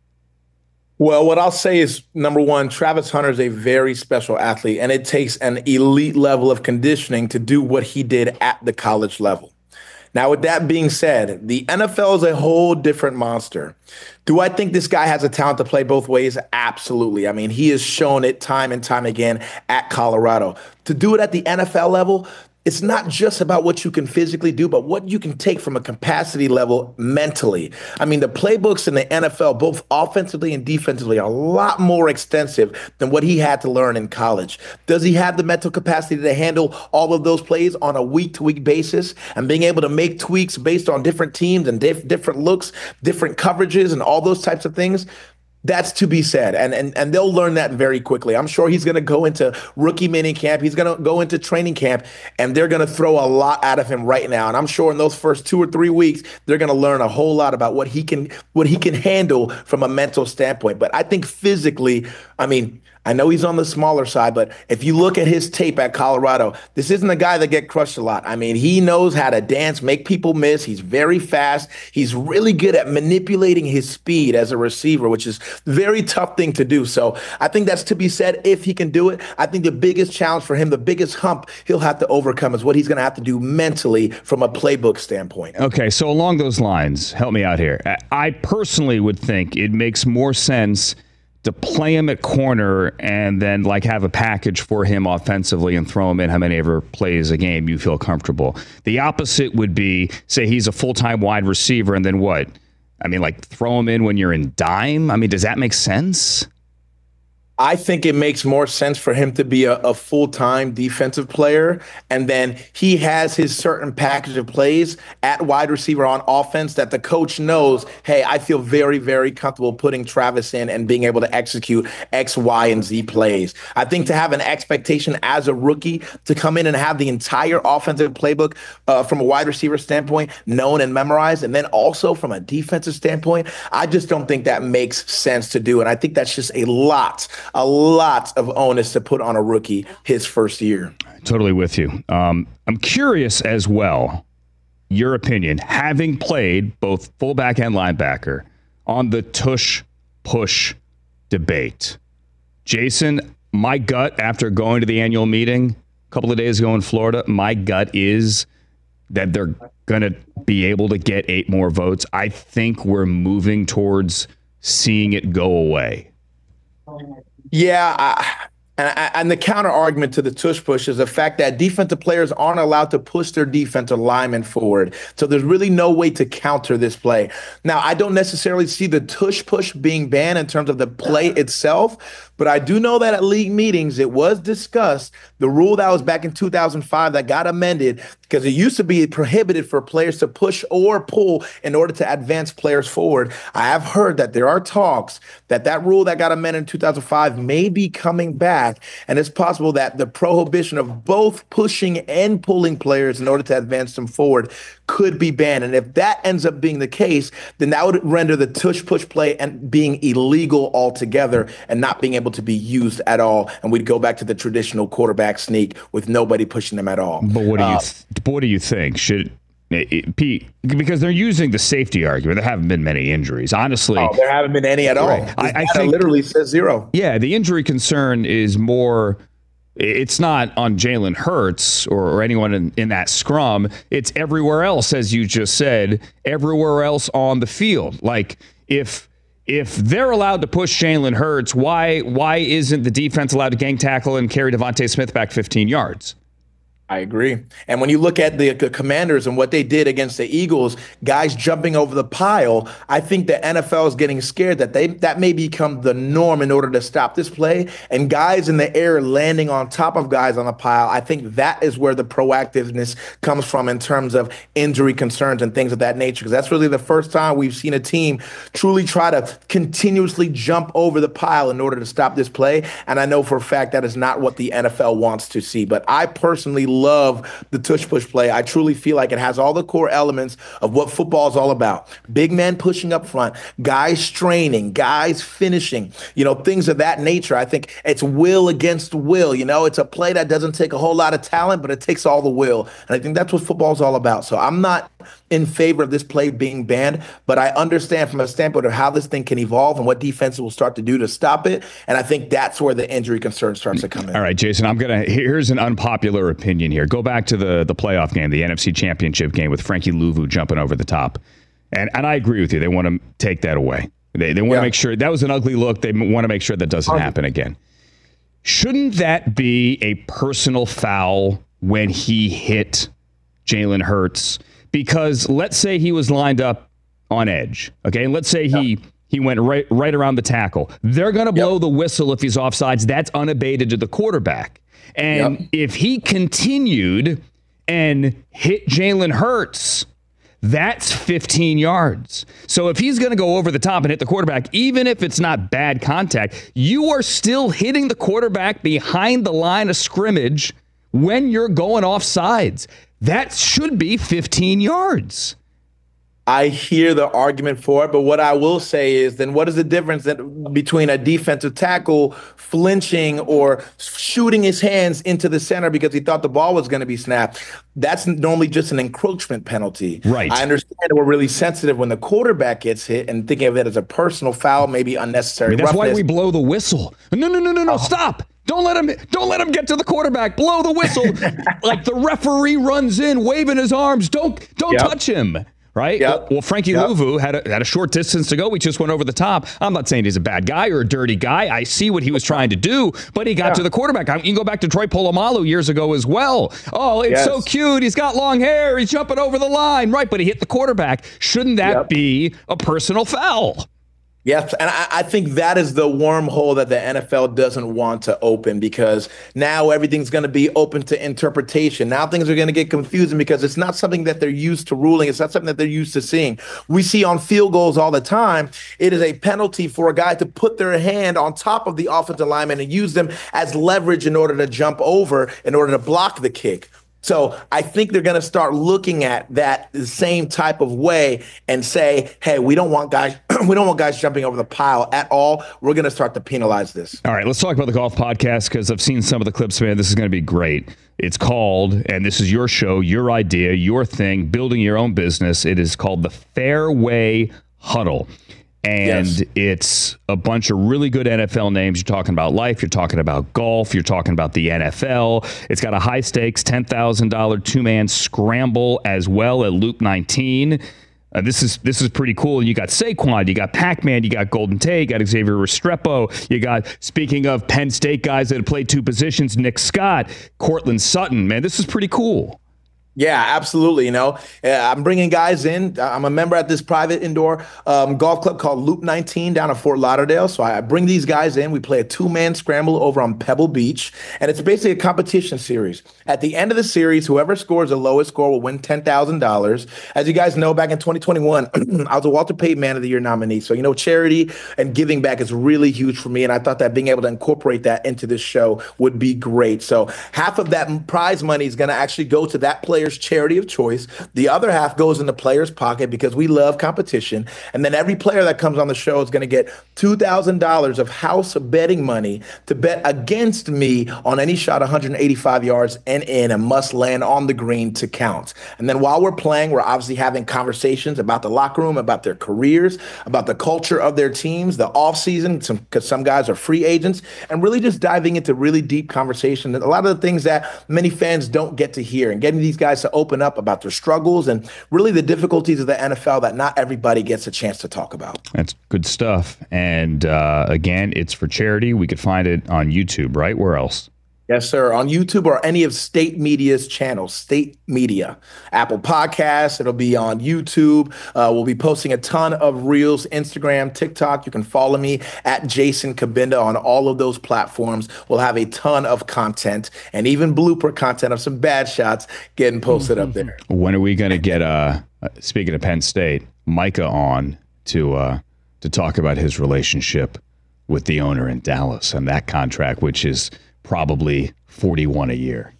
Well, what I'll say is, number one, Travis Hunter is a very special athlete, and it takes an elite level of conditioning to do what he did at the college level. Now, with that being said, the N F L is a whole different monster. Do I think this guy has a talent to play both ways? Absolutely. I mean, he has shown it time and time again at Colorado. To do it at the N F L level, it's not just about what you can physically do, but what you can take from a capacity level mentally. I mean, the playbooks in the N F L, both offensively and defensively, are a lot more extensive than what he had to learn in college. Does he have the mental capacity to handle all of those plays on a week-to-week basis and being able to make tweaks based on different teams and diff- different looks, different coverages, and all those types of things? That's to be said, and and and they'll learn that very quickly. I'm sure he's going to go into rookie mini camp. He's going to go into training camp, and they're going to throw a lot out of him right now. And I'm sure in those first two or three weeks, they're going to learn a whole lot about what he can what he can handle from a mental standpoint. But I think physically, I mean, I know he's on the smaller side, but if you look at his tape at Colorado, this isn't a guy that get crushed a lot. I mean, he knows how to dance, make people miss. He's very fast. He's really good at manipulating his speed as a receiver, which is a very tough thing to do. So I think that's to be said if he can do it. I think the biggest challenge for him, the biggest hump he'll have to overcome is what he's going to have to do mentally from a playbook standpoint. Okay, so along those lines, help me out here. I personally would think it makes more sense to play him at corner and then like have a package for him offensively and throw him in how many ever plays a game you feel comfortable. The opposite would be, say he's a full-time wide receiver and then what? I mean, like throw him in when you're in dime? I mean, does that make sense? I think it makes more sense for him to be a, a full-time defensive player, and then he has his certain package of plays at wide receiver on offense that the coach knows, hey, I feel very, very comfortable putting Travis in and being able to execute X, Y, and Z plays. I think to have an expectation as a rookie to come in and have the entire offensive playbook uh, from a wide receiver standpoint known and memorized, and then also from a defensive standpoint, I just don't think that makes sense to do, and I think that's just a lot a lot of onus to put on a rookie his first year. Totally with you. Um, I'm curious as well, your opinion, having played both fullback and linebacker on the tush-push debate. Jason, my gut after going to the annual meeting a couple of days ago in Florida, my gut is that they're going to be able to get eight more votes. I think we're moving towards seeing it go away. Yeah, I, and, and the counter argument to the tush push is the fact that defensive players aren't allowed to push their defensive linemen forward. So there's really no way to counter this play. Now, I don't necessarily see the tush push being banned in terms of the play itself, But I do know that at league meetings, it was discussed, the rule that was back in two thousand five that got amended, because it used to be prohibited for players to push or pull in order to advance players forward. I have heard that there are talks that that rule that got amended in two thousand five may be coming back, and it's possible that the prohibition of both pushing and pulling players in order to advance them forward could be banned. And if that ends up being the case, then that would render the tush-push play and being illegal altogether and not being able to be used at all. And we'd go back to the traditional quarterback sneak with nobody pushing them at all. But what do you Uh, th- what do you think? Should it, it, Pete, because they're using the safety argument, there haven't been many injuries. Honestly, oh, there haven't been any at all. Right. This I, I data think literally says zero. Yeah, the injury concern is more. It's not on Jalen Hurts or, or anyone in, in that scrum. It's everywhere else, as you just said, everywhere else on the field. Like if if they're allowed to push Jalen Hurts, why why isn't the defense allowed to gang tackle and carry Devontae Smith back fifteen yards? I agree. And when you look at the, the Commanders and what they did against the Eagles, guys jumping over the pile, I think the N F L is getting scared that they that may become the norm in order to stop this play. And guys in the air landing on top of guys on the pile, I think that is where the proactiveness comes from in terms of injury concerns and things of that nature. Because that's really the first time we've seen a team truly try to continuously jump over the pile in order to stop this play. And I know for a fact that is not what the N F L wants to see. But I personally love the tush-push play. I truly feel like it has all the core elements of what football is all about. Big men pushing up front, guys straining, guys finishing, you know, things of that nature. I think it's will against will. You know, it's a play that doesn't take a whole lot of talent, but it takes all the will. And I think that's what football is all about. So I'm not in favor of this play being banned, but I understand from a standpoint of how this thing can evolve and what defenses will start to do to stop it. And I think that's where the injury concern starts to come in. All right, Jason, I'm going to, here's an unpopular opinion here. Go back to the, the playoff game, the N F C Championship game with Frankie Louvu jumping over the top. And and I agree with you. They want to take that away. They, they want to Yeah. make sure, that was an ugly look. They want to make sure that doesn't happen again. Shouldn't that be a personal foul when he hit Jalen Hurts? Because let's say he was lined up on edge, okay? And let's say he he went right right around the tackle. They're going to blow Yep. the whistle if he's offsides. That's unabated to the quarterback. And Yep. if he continued and hit Jalen Hurts, that's fifteen yards. So if he's going to go over the top and hit the quarterback, even if it's not bad contact, you are still hitting the quarterback behind the line of scrimmage when you're going off sides. That should be fifteen yards. I hear the argument for it, but what I will say is then what is the difference that, between a defensive tackle flinching or shooting his hands into the center because he thought the ball was going to be snapped? That's normally just an encroachment penalty. Right. I understand we're really sensitive when the quarterback gets hit and thinking of it as a personal foul, maybe unnecessary I mean, that's why roughness. we blow the whistle. No, no, no, no, no, stop. Don't let him don't let him get to the quarterback. Blow the whistle. Like the referee runs in waving his arms. Don't don't Yep. touch him. Right? Yep. Well, well, Frankie Yep. Louvu had a, had a short distance to go. We just went over the top. I'm not saying he's a bad guy or a dirty guy. I see what he was trying to do, but he got Yeah. to the quarterback. I mean, you can go back to Troy Polamalu years ago as well. Oh, it's Yes. so cute. He's got long hair. He's jumping over the line. Right, but he hit the quarterback. Shouldn't that Yep. be a personal foul? Yes, and I, I think that is the wormhole that the N F L doesn't want to open, because now everything's going to be open to interpretation. Now things are going to get confusing because it's not something that they're used to ruling. It's not something that they're used to seeing. We see on field goals all the time, it is a penalty for a guy to put their hand on top of the offensive lineman and use them as leverage in order to jump over, in order to block the kick. So I think they're going to start looking at that the same type of way and say, hey, we don't want guys we don't want guys jumping over the pile at all. We're going to start to penalize this. All right, let's talk about the golf podcast, because I've seen some of the clips, man. This is going to be great. It's called, and this is your show, your idea, your thing, building your own business. It is called the Fairway Huddle. And Yes. it's a bunch of really good N F L names. You're talking about life. You're talking about golf. You're talking about the N F L. It's got a high stakes ten thousand dollars two-man scramble as well at Loop nineteen. Uh, this is this is pretty cool. You got Saquon, you got Pac-Man, you got Golden Tate, you got Xavier Restrepo, you got, speaking of Penn State guys that have played two positions, Nick Scott, Cortland Sutton. Man, this is pretty cool. Yeah, absolutely. You know, uh, I'm bringing guys in. I'm a member at this private indoor um, golf club called Loop nineteen down in Fort Lauderdale. So I bring these guys in. We play a two-man scramble over on Pebble Beach, and it's basically a competition series. At the end of the series, whoever scores the lowest score will win ten thousand dollars. As you guys know, back in twenty twenty-one, I was a Walter Payton Man of the Year nominee. So, you know, charity and giving back is really huge for me, and I thought that being able to incorporate that into this show would be great. So half of that prize money is going to actually go to that player charity of choice. The other half goes in the player's pocket because we love competition. And then every player that comes on the show is going to get two thousand dollars of house betting money to bet against me on any shot one hundred eighty-five yards and in and must land on the green to count. And then while we're playing, we're obviously having conversations about the locker room, about their careers, about the culture of their teams, the offseason, some, because some guys are free agents, and really just diving into really deep conversation. And a lot of the things that many fans don't get to hear, and getting these guys to open up about their struggles and really the difficulties of the N F L that not everybody gets a chance to talk about. That's good stuff. And uh, again, it's for charity. We could find it on YouTube, right? Where else? Yes, sir. On YouTube or any of State Media's channels, State Media, Apple Podcasts. It'll be on YouTube. Uh, we'll be posting a ton of reels, Instagram, TikTok. You can follow me at Jason Kabinda on all of those platforms. We'll have a ton of content and even blooper content of some bad shots getting posted up there. When are we going to get, uh, speaking of Penn State, Micah on to uh, to talk about his relationship with the owner in Dallas and that contract, which is probably forty-one a year?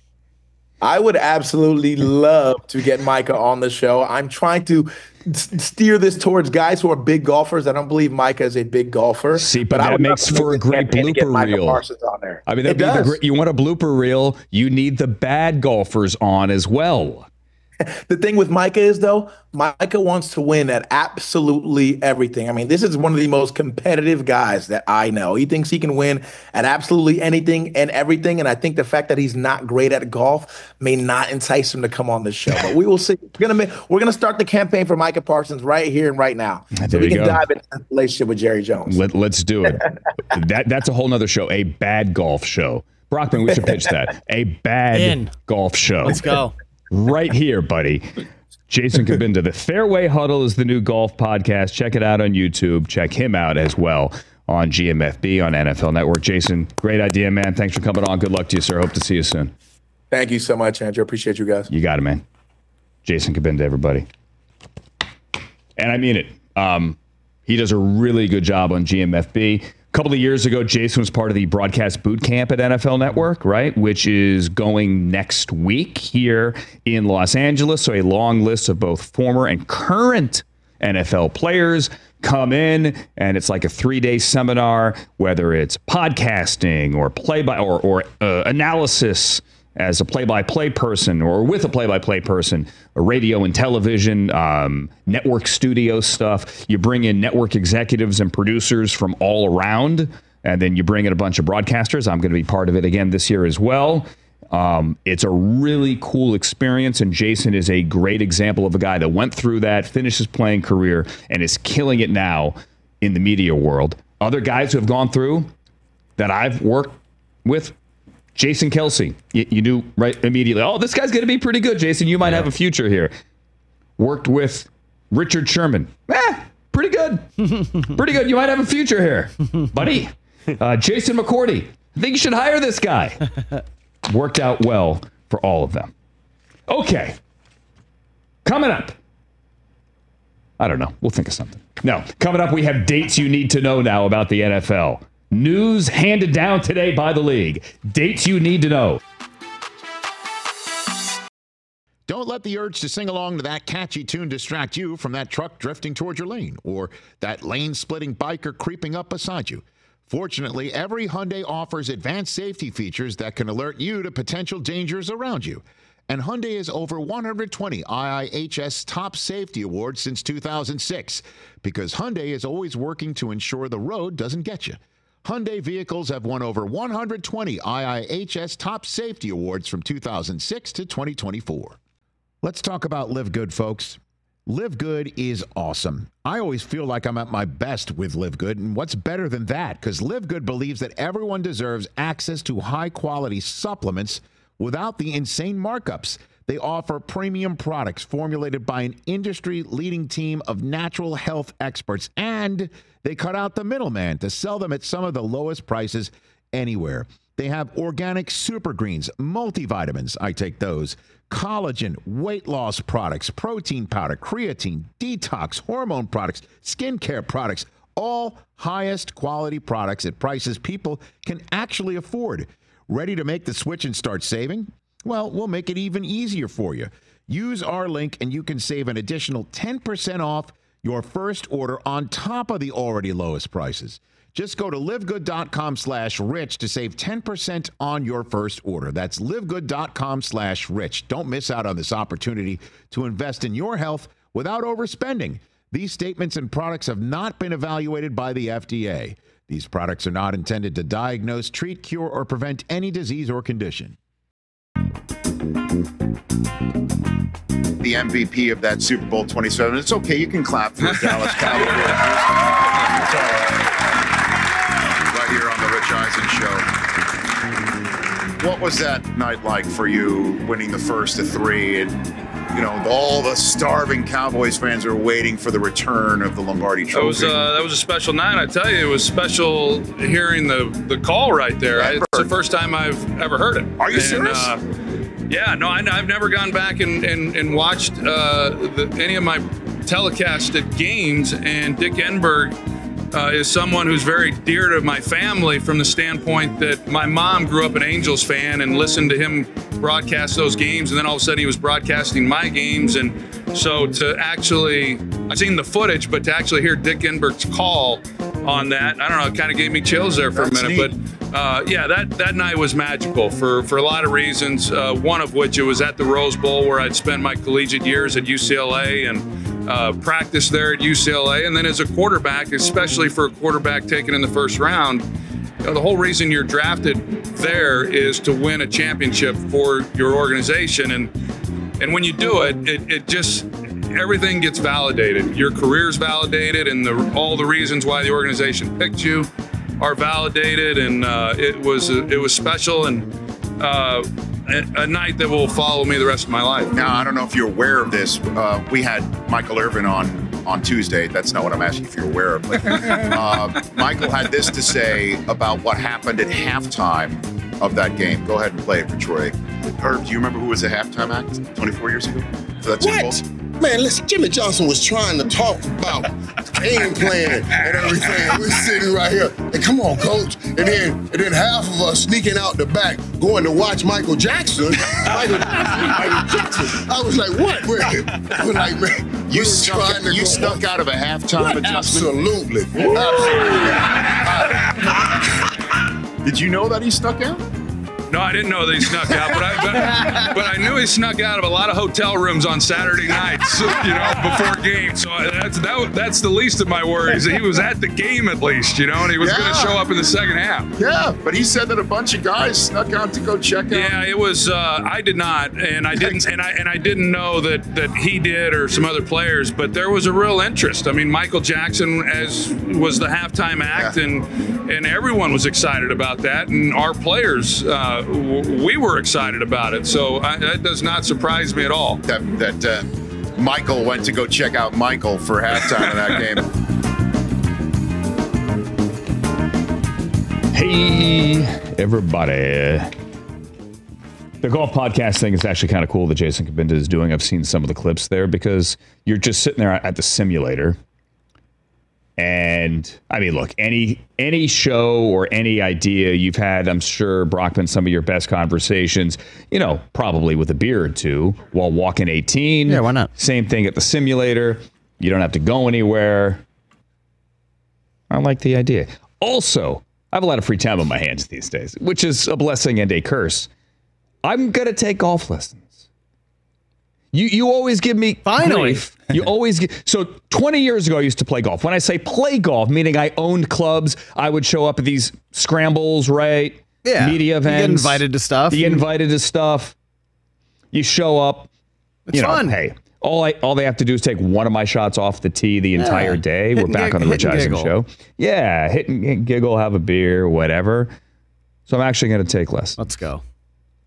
I would absolutely love to get Micah on the show. I'm trying to s- steer this towards guys who are big golfers. I don't believe Micah is a big golfer. See, but, but that makes for a great blooper reel. On there. I mean, that'd it be the great, you want a blooper reel, you need the bad golfers on as well. The thing with Micah is, though, Micah wants to win at absolutely everything. I mean, this is one of the most competitive guys that I know. He thinks he can win at absolutely anything and everything. And I think the fact that he's not great at golf may not entice him to come on this show. But we will see. We're gonna make, we're gonna start the campaign for Micah Parsons right here and right now, there so we can go. dive into the relationship with Jerry Jones. Let, let's do it. that that's a whole nother show. A bad golf show. Brockman, we should pitch that. A bad In. golf show. Let's go. Right here, buddy. Jason Kabinda. The Fairway Huddle is the new golf podcast. Check it out on YouTube. Check him out as well on G M F B on N F L Network. Jason, great idea, man. Thanks for coming on. Good luck to you, sir. Hope to see you soon. Thank you so much, Andrew. Appreciate you guys. You got it, man. Jason Kabinda, everybody. And I mean it. Um, he does a really good job on G M F B. A couple of years ago, Jason was part of the broadcast boot camp at N F L Network, right? Which is going next week here in Los Angeles. So a long list of both former and current N F L players come in, and it's like a three-day seminar, whether it's podcasting or play-by or, or uh, analysis as a play-by-play person or with a play-by-play person, radio and television, um, network studio stuff. You bring in network executives and producers from all around, and then you bring in a bunch of broadcasters. I'm going to be part of it again this year as well. Um, it's a really cool experience, and Jason is a great example of a guy that went through that, finished his playing career, and is killing it now in the media world. Other guys who have gone through that I've worked with, Jason Kelsey, you, you knew right immediately, oh, this guy's going to be pretty good, Jason. You might yeah. have a future here. Worked with Richard Sherman. Eh, pretty good. Pretty good. You might have a future here, buddy. Uh, Jason McCourty. I think you should hire this guy. Worked out well for all of them. Okay. Coming up. I don't know. We'll think of something. No. Coming up, we have dates you need to know now about the N F L. News handed down today by the league. Dates you need to know. Don't let the urge to sing along to that catchy tune distract you from that truck drifting towards your lane or that lane-splitting biker creeping up beside you. Fortunately, every Hyundai offers advanced safety features that can alert you to potential dangers around you. And Hyundai has over one hundred twenty I I H S top safety awards since two thousand six, because Hyundai is always working to ensure the road doesn't get you. Hyundai vehicles have won over one hundred twenty I I H S top safety awards from two thousand six to twenty twenty-four. Let's talk about Live Good, folks. Live Good is awesome. I always feel like I'm at my best with Live Good, and what's better than that? Because Live Good believes that everyone deserves access to high-quality supplements without the insane markups. They offer premium products formulated by an industry-leading team of natural health experts, and they cut out the middleman to sell them at some of the lowest prices anywhere. They have organic super greens, multivitamins, I take those, collagen, weight loss products, protein powder, creatine, detox, hormone products, skincare products, all highest quality products at prices people can actually afford. Ready to make the switch and start saving? Well, we'll make it even easier for you. Use our link and you can save an additional ten percent off your first order on top of the already lowest prices. Just go to livegood.com slash rich to save ten percent on your first order. That's livegood.com slash rich. Don't miss out on this opportunity to invest in your health without overspending. These statements and products have not been evaluated by the F D A. These products are not intended to diagnose, treat, cure, or prevent any disease or condition. The M V P of that Super Bowl twenty-seven. It's okay. You can clap for Dallas Cowboys. It's all right. Right here on the Rich Eisen Show. What was that night like for you, winning the first of three? And, you know, all the starving Cowboys fans are waiting for the return of the Lombardi Trophy. That was, uh, that was a special night. I tell you, it was special hearing the, the call right there. I, it's the first time I've ever heard it. Are you and, serious? Uh, yeah, no, I, I've never gone back and, and, and watched uh, the, any of my telecasted games, and Dick Enberg uh, is someone who's very dear to my family from the standpoint that my mom grew up an Angels fan and listened to him broadcast those games, and then all of a sudden he was broadcasting my games. And so to actually, I've seen the footage, but to actually hear Dick Enberg's call on that, I don't know, it kind of gave me chills there for That's a minute. Neat. But uh, yeah, that, that night was magical for, for a lot of reasons, uh, one of which it was at the Rose Bowl where I'd spent my collegiate years at U C L A and uh, practiced there at U C L A. And then as a quarterback, especially for a quarterback taken in the first round, you know, the whole reason you're drafted there is to win a championship for your organization. And and when you do it, it, it just, everything gets validated. Your career's validated, and the, all the reasons why the organization picked you are validated. And uh, it was it was special, and uh, a, a night that will follow me the rest of my life. Now, I don't know if you're aware of this. Uh, we had Michael Irvin on on Tuesday. That's not what I'm asking if you're aware of. But, uh, Michael had this to say about what happened at halftime of that game. Go ahead and play it for Troy. Herb, do you remember who was the halftime act twenty-four years ago for that Super Bowl? Man, listen, Jimmy Johnson was trying to talk about game plan and everything. We're sitting right here. And come on, coach. And then and then half of us sneaking out the back going to watch Michael Jackson. Michael, Michael Jackson. I was like, what? Wait. I was like, man, you snuck, you snuck out of a halftime what? adjustment? Absolutely. Absolutely. Did you know that he snuck out? No, I didn't know that he snuck out, but I, but, but I knew he snuck out of a lot of hotel rooms on Saturday nights, you know, before games. So that's that, that's the least of my worries. He was at the game at least, you know, and he was yeah. going to show up in the second half. Yeah, but he said that a bunch of guys snuck out to go check out. Yeah, it was. Uh, I did not, and I didn't, and I and I didn't know that that he did or some other players. But there was a real interest. I mean, Michael Jackson as was the halftime act, yeah. and and everyone was excited about that, and our players. Uh, we were excited about it, so I, that does not surprise me at all. That that uh, Michael went to go check out Michael for halftime of that game. Hey, everybody. The golf podcast thing is actually kind of cool that Jason Cabinda is doing. I've seen some of the clips there because you're just sitting there at the simulator. And I mean, look, any any show or any idea you've had, I'm sure, Brockman, some of your best conversations, you know, probably with a beer or two while walking eighteen. Yeah, why not? Same thing at the simulator. You don't have to go anywhere. I like the idea. Also, I have a lot of free time on my hands these days, which is a blessing and a curse. I'm going to take golf lessons. You you always give me finally. Grief. You always give, so twenty years ago I used to play golf. When I say play golf, meaning I owned clubs, I would show up at these scrambles, right? Yeah. Media events. You get invited to stuff. You get invited to stuff. You show up. It's you know, fun. Hey, all I all they have to do is take one of my shots off the tee the entire yeah. day. Hit We're back gig- on the Rich Eisen giggle. show. Yeah, hit and, hit and giggle, have a beer, whatever. So I'm actually going to take lessons. Let's go. Now,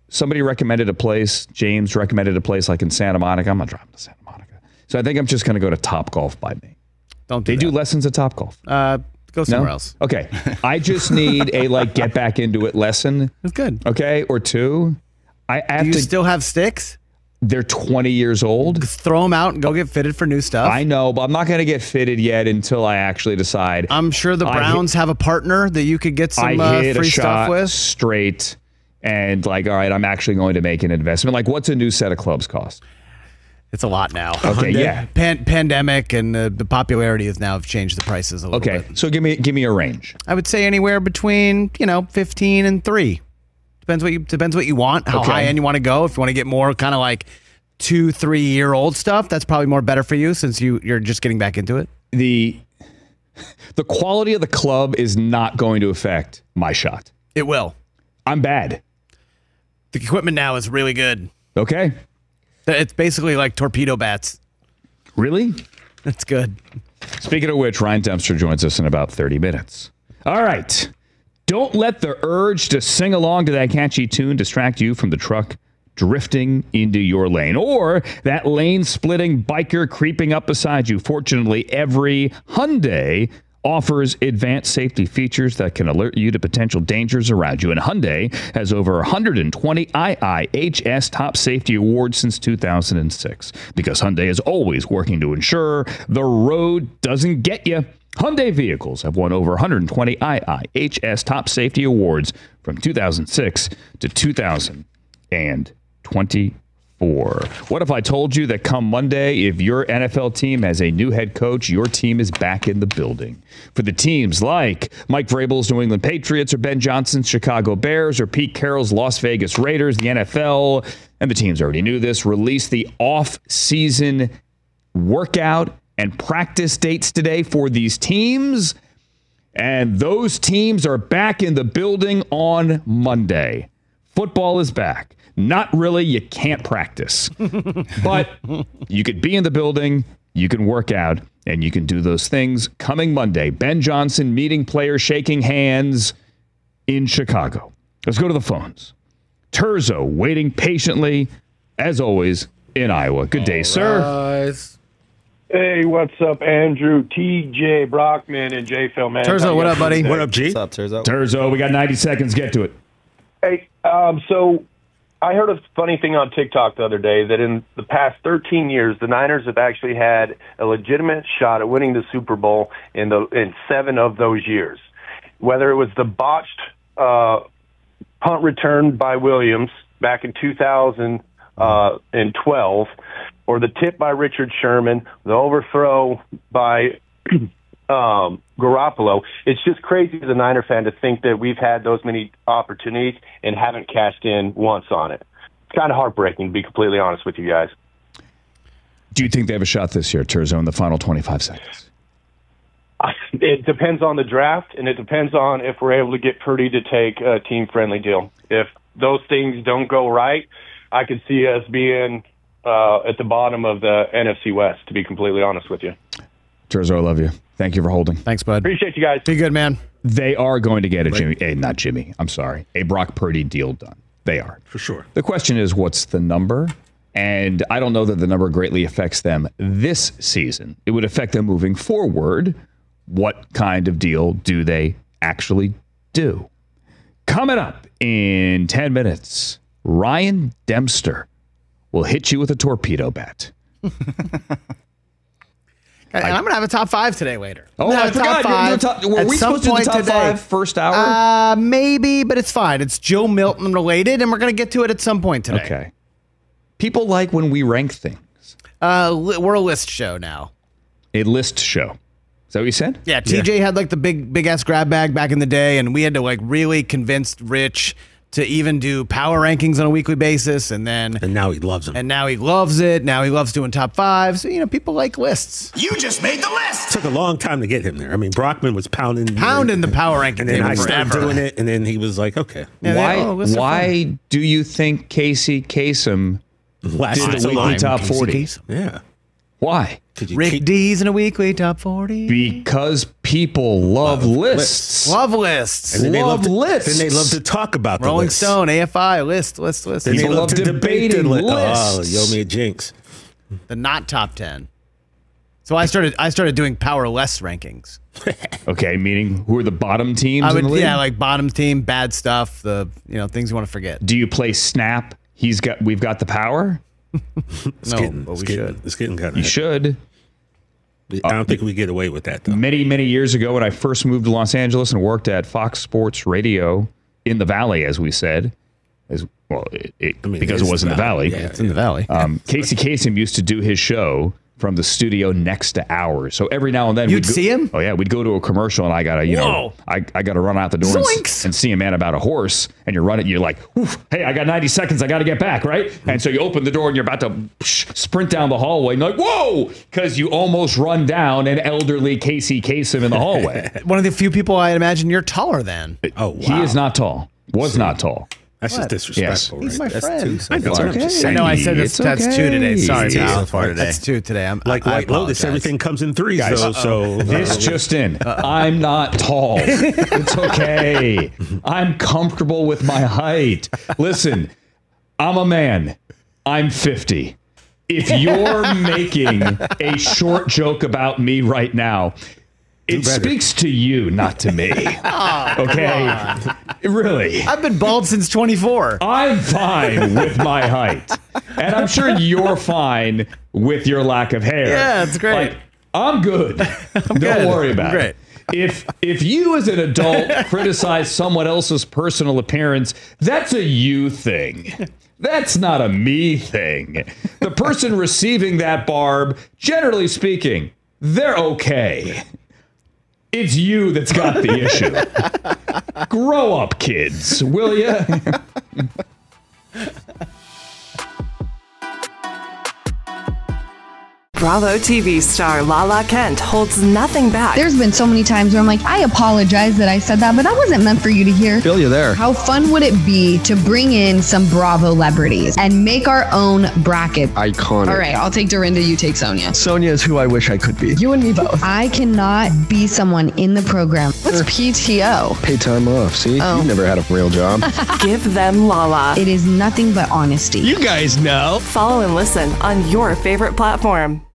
somebody recommended a place. James recommended a place like in Santa Monica. I'm not driving to Santa Monica. So I think I'm just going to go to Top Golf by me. Don't do They that. do lessons at Top Golf. Uh, go somewhere No? else. Okay. I just need a like get back into it lesson. That's good. Okay. Or two. I have Do you to, still have sticks? they're twenty years old. Just throw them out and go get fitted for new stuff. I know, but I'm not going to get fitted yet until I actually decide. I'm sure the I Browns have a partner that you could get some I uh, hit free a stuff shot with. straight and like, all right, I'm actually going to make an investment. Like, what's a new set of clubs cost? It's a lot now. Okay, yeah. Pan- pandemic and the, the popularity has now have changed the prices a little Okay, bit. so give me give me a range. I would say anywhere between, you know, fifteen and three. Depends what you depends what you want, how Okay. high end you want to go. If you want to get more kind of like two, three year old stuff, that's probably more better for you since you you're just getting back into it. The the quality of the club is not going to affect my shot. It will. I'm bad. The equipment now is really good. Okay. It's basically like torpedo bats. Really? That's good. Speaking of which, Ryan Dempster joins us in about thirty minutes. All right. Don't let the urge to sing along to that catchy tune distract you from the truck drifting into your lane or that lane-splitting biker creeping up beside you. Fortunately, every Hyundai offers advanced safety features that can alert you to potential dangers around you. And Hyundai has over one hundred twenty I I H S top safety awards since two thousand six because Hyundai is always working to ensure the road doesn't get you. Hyundai vehicles have won over one hundred twenty I I H S top safety awards from two thousand six to two thousand twenty-four. What if I told you that come Monday, if your N F L team has a new head coach, your team is back in the building? For the teams like Mike Vrabel's New England Patriots or Ben Johnson's Chicago Bears or Pete Carroll's Las Vegas Raiders, the N F L, and the teams already knew this, released the off-season workout and practice dates today for these teams. And those teams are back in the building on Monday. Football is back. Not really. You can't practice. But you could be in the building, you can work out, and you can do those things coming Monday. Ben Johnson meeting players, shaking hands in Chicago. Let's go to the phones. Terzo waiting patiently, as always, in Iowa. Good day, sir. Hey, what's up, Andrew, T J, Brockman, and J Phil, man? Terzo, what up, buddy? What up, G? What's up, Terzo? Terzo, we got ninety seconds. Get to it. Hey, um, so I heard a funny thing on TikTok the other day that in the past thirteen years, the Niners have actually had a legitimate shot at winning the Super Bowl in the in seven of those years. Whether it was the botched uh, punt return by Williams back in two thousand twelve, or the tip by Richard Sherman, the overthrow by um, Garoppolo. It's just crazy as a Niner fan to think that we've had those many opportunities and haven't cashed in once on it. It's kind of heartbreaking, to be completely honest with you guys. Do you think they have a shot this year, Terzo, in the final twenty-five seconds? It depends on the draft, and it depends on if we're able to get Purdy to take a team-friendly deal. If those things don't go right, I could see us being uh, at the bottom of the N F C West, to be completely honest with you. Terzo, I love you. Thank you for holding. Thanks, bud. Appreciate you guys. Be good, man. They are going to get a Jimmy, a, not Jimmy, I'm sorry, a Brock Purdy deal done. They are. For sure. The question is, what's the number? And I don't know that the number greatly affects them this season. It would affect them moving forward. What kind of deal do they actually do? Coming up in ten minutes, Ryan Dempster will hit you with a torpedo bat. And I'm going to have a top five today later. Oh, I'm gonna I have a forgot. top five You're- you're top- were at we some supposed to do the point top today. five first hour? Uh, maybe, but it's fine. It's Joe Milton related, and we're going to get to it at some point today. Okay. People like when we rank things. Uh, li- we're a list show now. A list show. Is that what you said? Yeah, T J had like the big, big ass grab bag back in the day, and we had to like really convince Rich to even do power rankings on a weekly basis, and then and now he loves them. And now he loves it. Now he loves doing top fives. So, you know, people like lists. You just made the list. Took a long time to get him there. I mean, Brockman was pounding, Pounding the power ranking and then table I started forever. doing it, and then he was like, "Okay." Yeah, why they- oh, lists are why do you think Casey Kasem Last did so the weekly long. top Casey forty? Kasem. Yeah. Why? Rick keep- D's in a weekly top forty. Because people love, Love lists. Love lists. And then they Love love to, lists. Then they love to talk about the Rolling list. Stone, A F I, list, list, list. Then they People love love to debate the debating list. Oh, lists. you owe me a jinx. The not top ten. So I started I started doing power less rankings. Okay, meaning who are the bottom teams I in would the league? yeah, like bottom team, bad stuff, the you know, things you want to forget. Do you play Snap? He's got. We've got the power. It's No, getting, but it's we getting, should. It's getting kind of. You should. I don't think we get away with that though. Many, many years ago, when I first moved to Los Angeles and worked at Fox Sports Radio in the Valley, as we said, as well, it, it, I mean, because it it is was in the the Valley. Valley. Yeah, It's in the valley. Um, Casey Kasem used to do his show from the studio next to ours. So every now and then You'd we'd go, see him? Oh yeah, we'd go to a commercial and I gotta, you know, Whoa. I, I gotta run out the door and, Zoinks. s- and see a man about a horse, and you're running, you're like, Oof, hey, I got ninety seconds, I gotta get back, right? And so you open the door and you're about to psh, sprint down the hallway, and you're like, whoa, because you almost run down an elderly Casey Kasem in the hallway. One of the few people I imagine you're taller than. Oh, wow. He is not tall. Was not tall. That's What? just disrespectful. He's right? my That's friend. too- I that's know. what I'm just Okay. I saying. know I said that's, It's that's okay. two today. Sorry, It's pal. so far today. That's two today. I'm Like I, I White Lotus, apologize. everything comes in threes Guys, though. So This just in. I'm not tall. It's okay. I'm comfortable with my height. Listen, I'm a man. I'm fifty. If you're making a short joke about me right now, it better. speaks to you, not to me. Okay? Really. I've been bald since twenty-four. I'm fine with my height. And I'm sure you're fine with your lack of hair. Yeah, it's great. Like, I'm good. Don't good. worry I'm about great. it. If if you as an adult criticize someone else's personal appearance, that's a you thing. That's not a me thing. The person receiving that barb, generally speaking, they're okay. It's you that's got the issue. Grow up, kids, will you? Bravo T V star Lala Kent holds nothing back. There's been so many times where I'm like, I apologize that I said that, but that wasn't meant for you to hear. Feel you there. How fun would it be to bring in some Bravo celebrities and make our own bracket? Iconic. All right, I'll take Dorinda, you take Sonia. Sonia is who I wish I could be. You and me both. I cannot be someone in the program. What's P T O? Pay time off. See, Oh. you've never had a real job. Give them Lala. It is nothing but honesty. You guys know. Follow and listen on your favorite platform.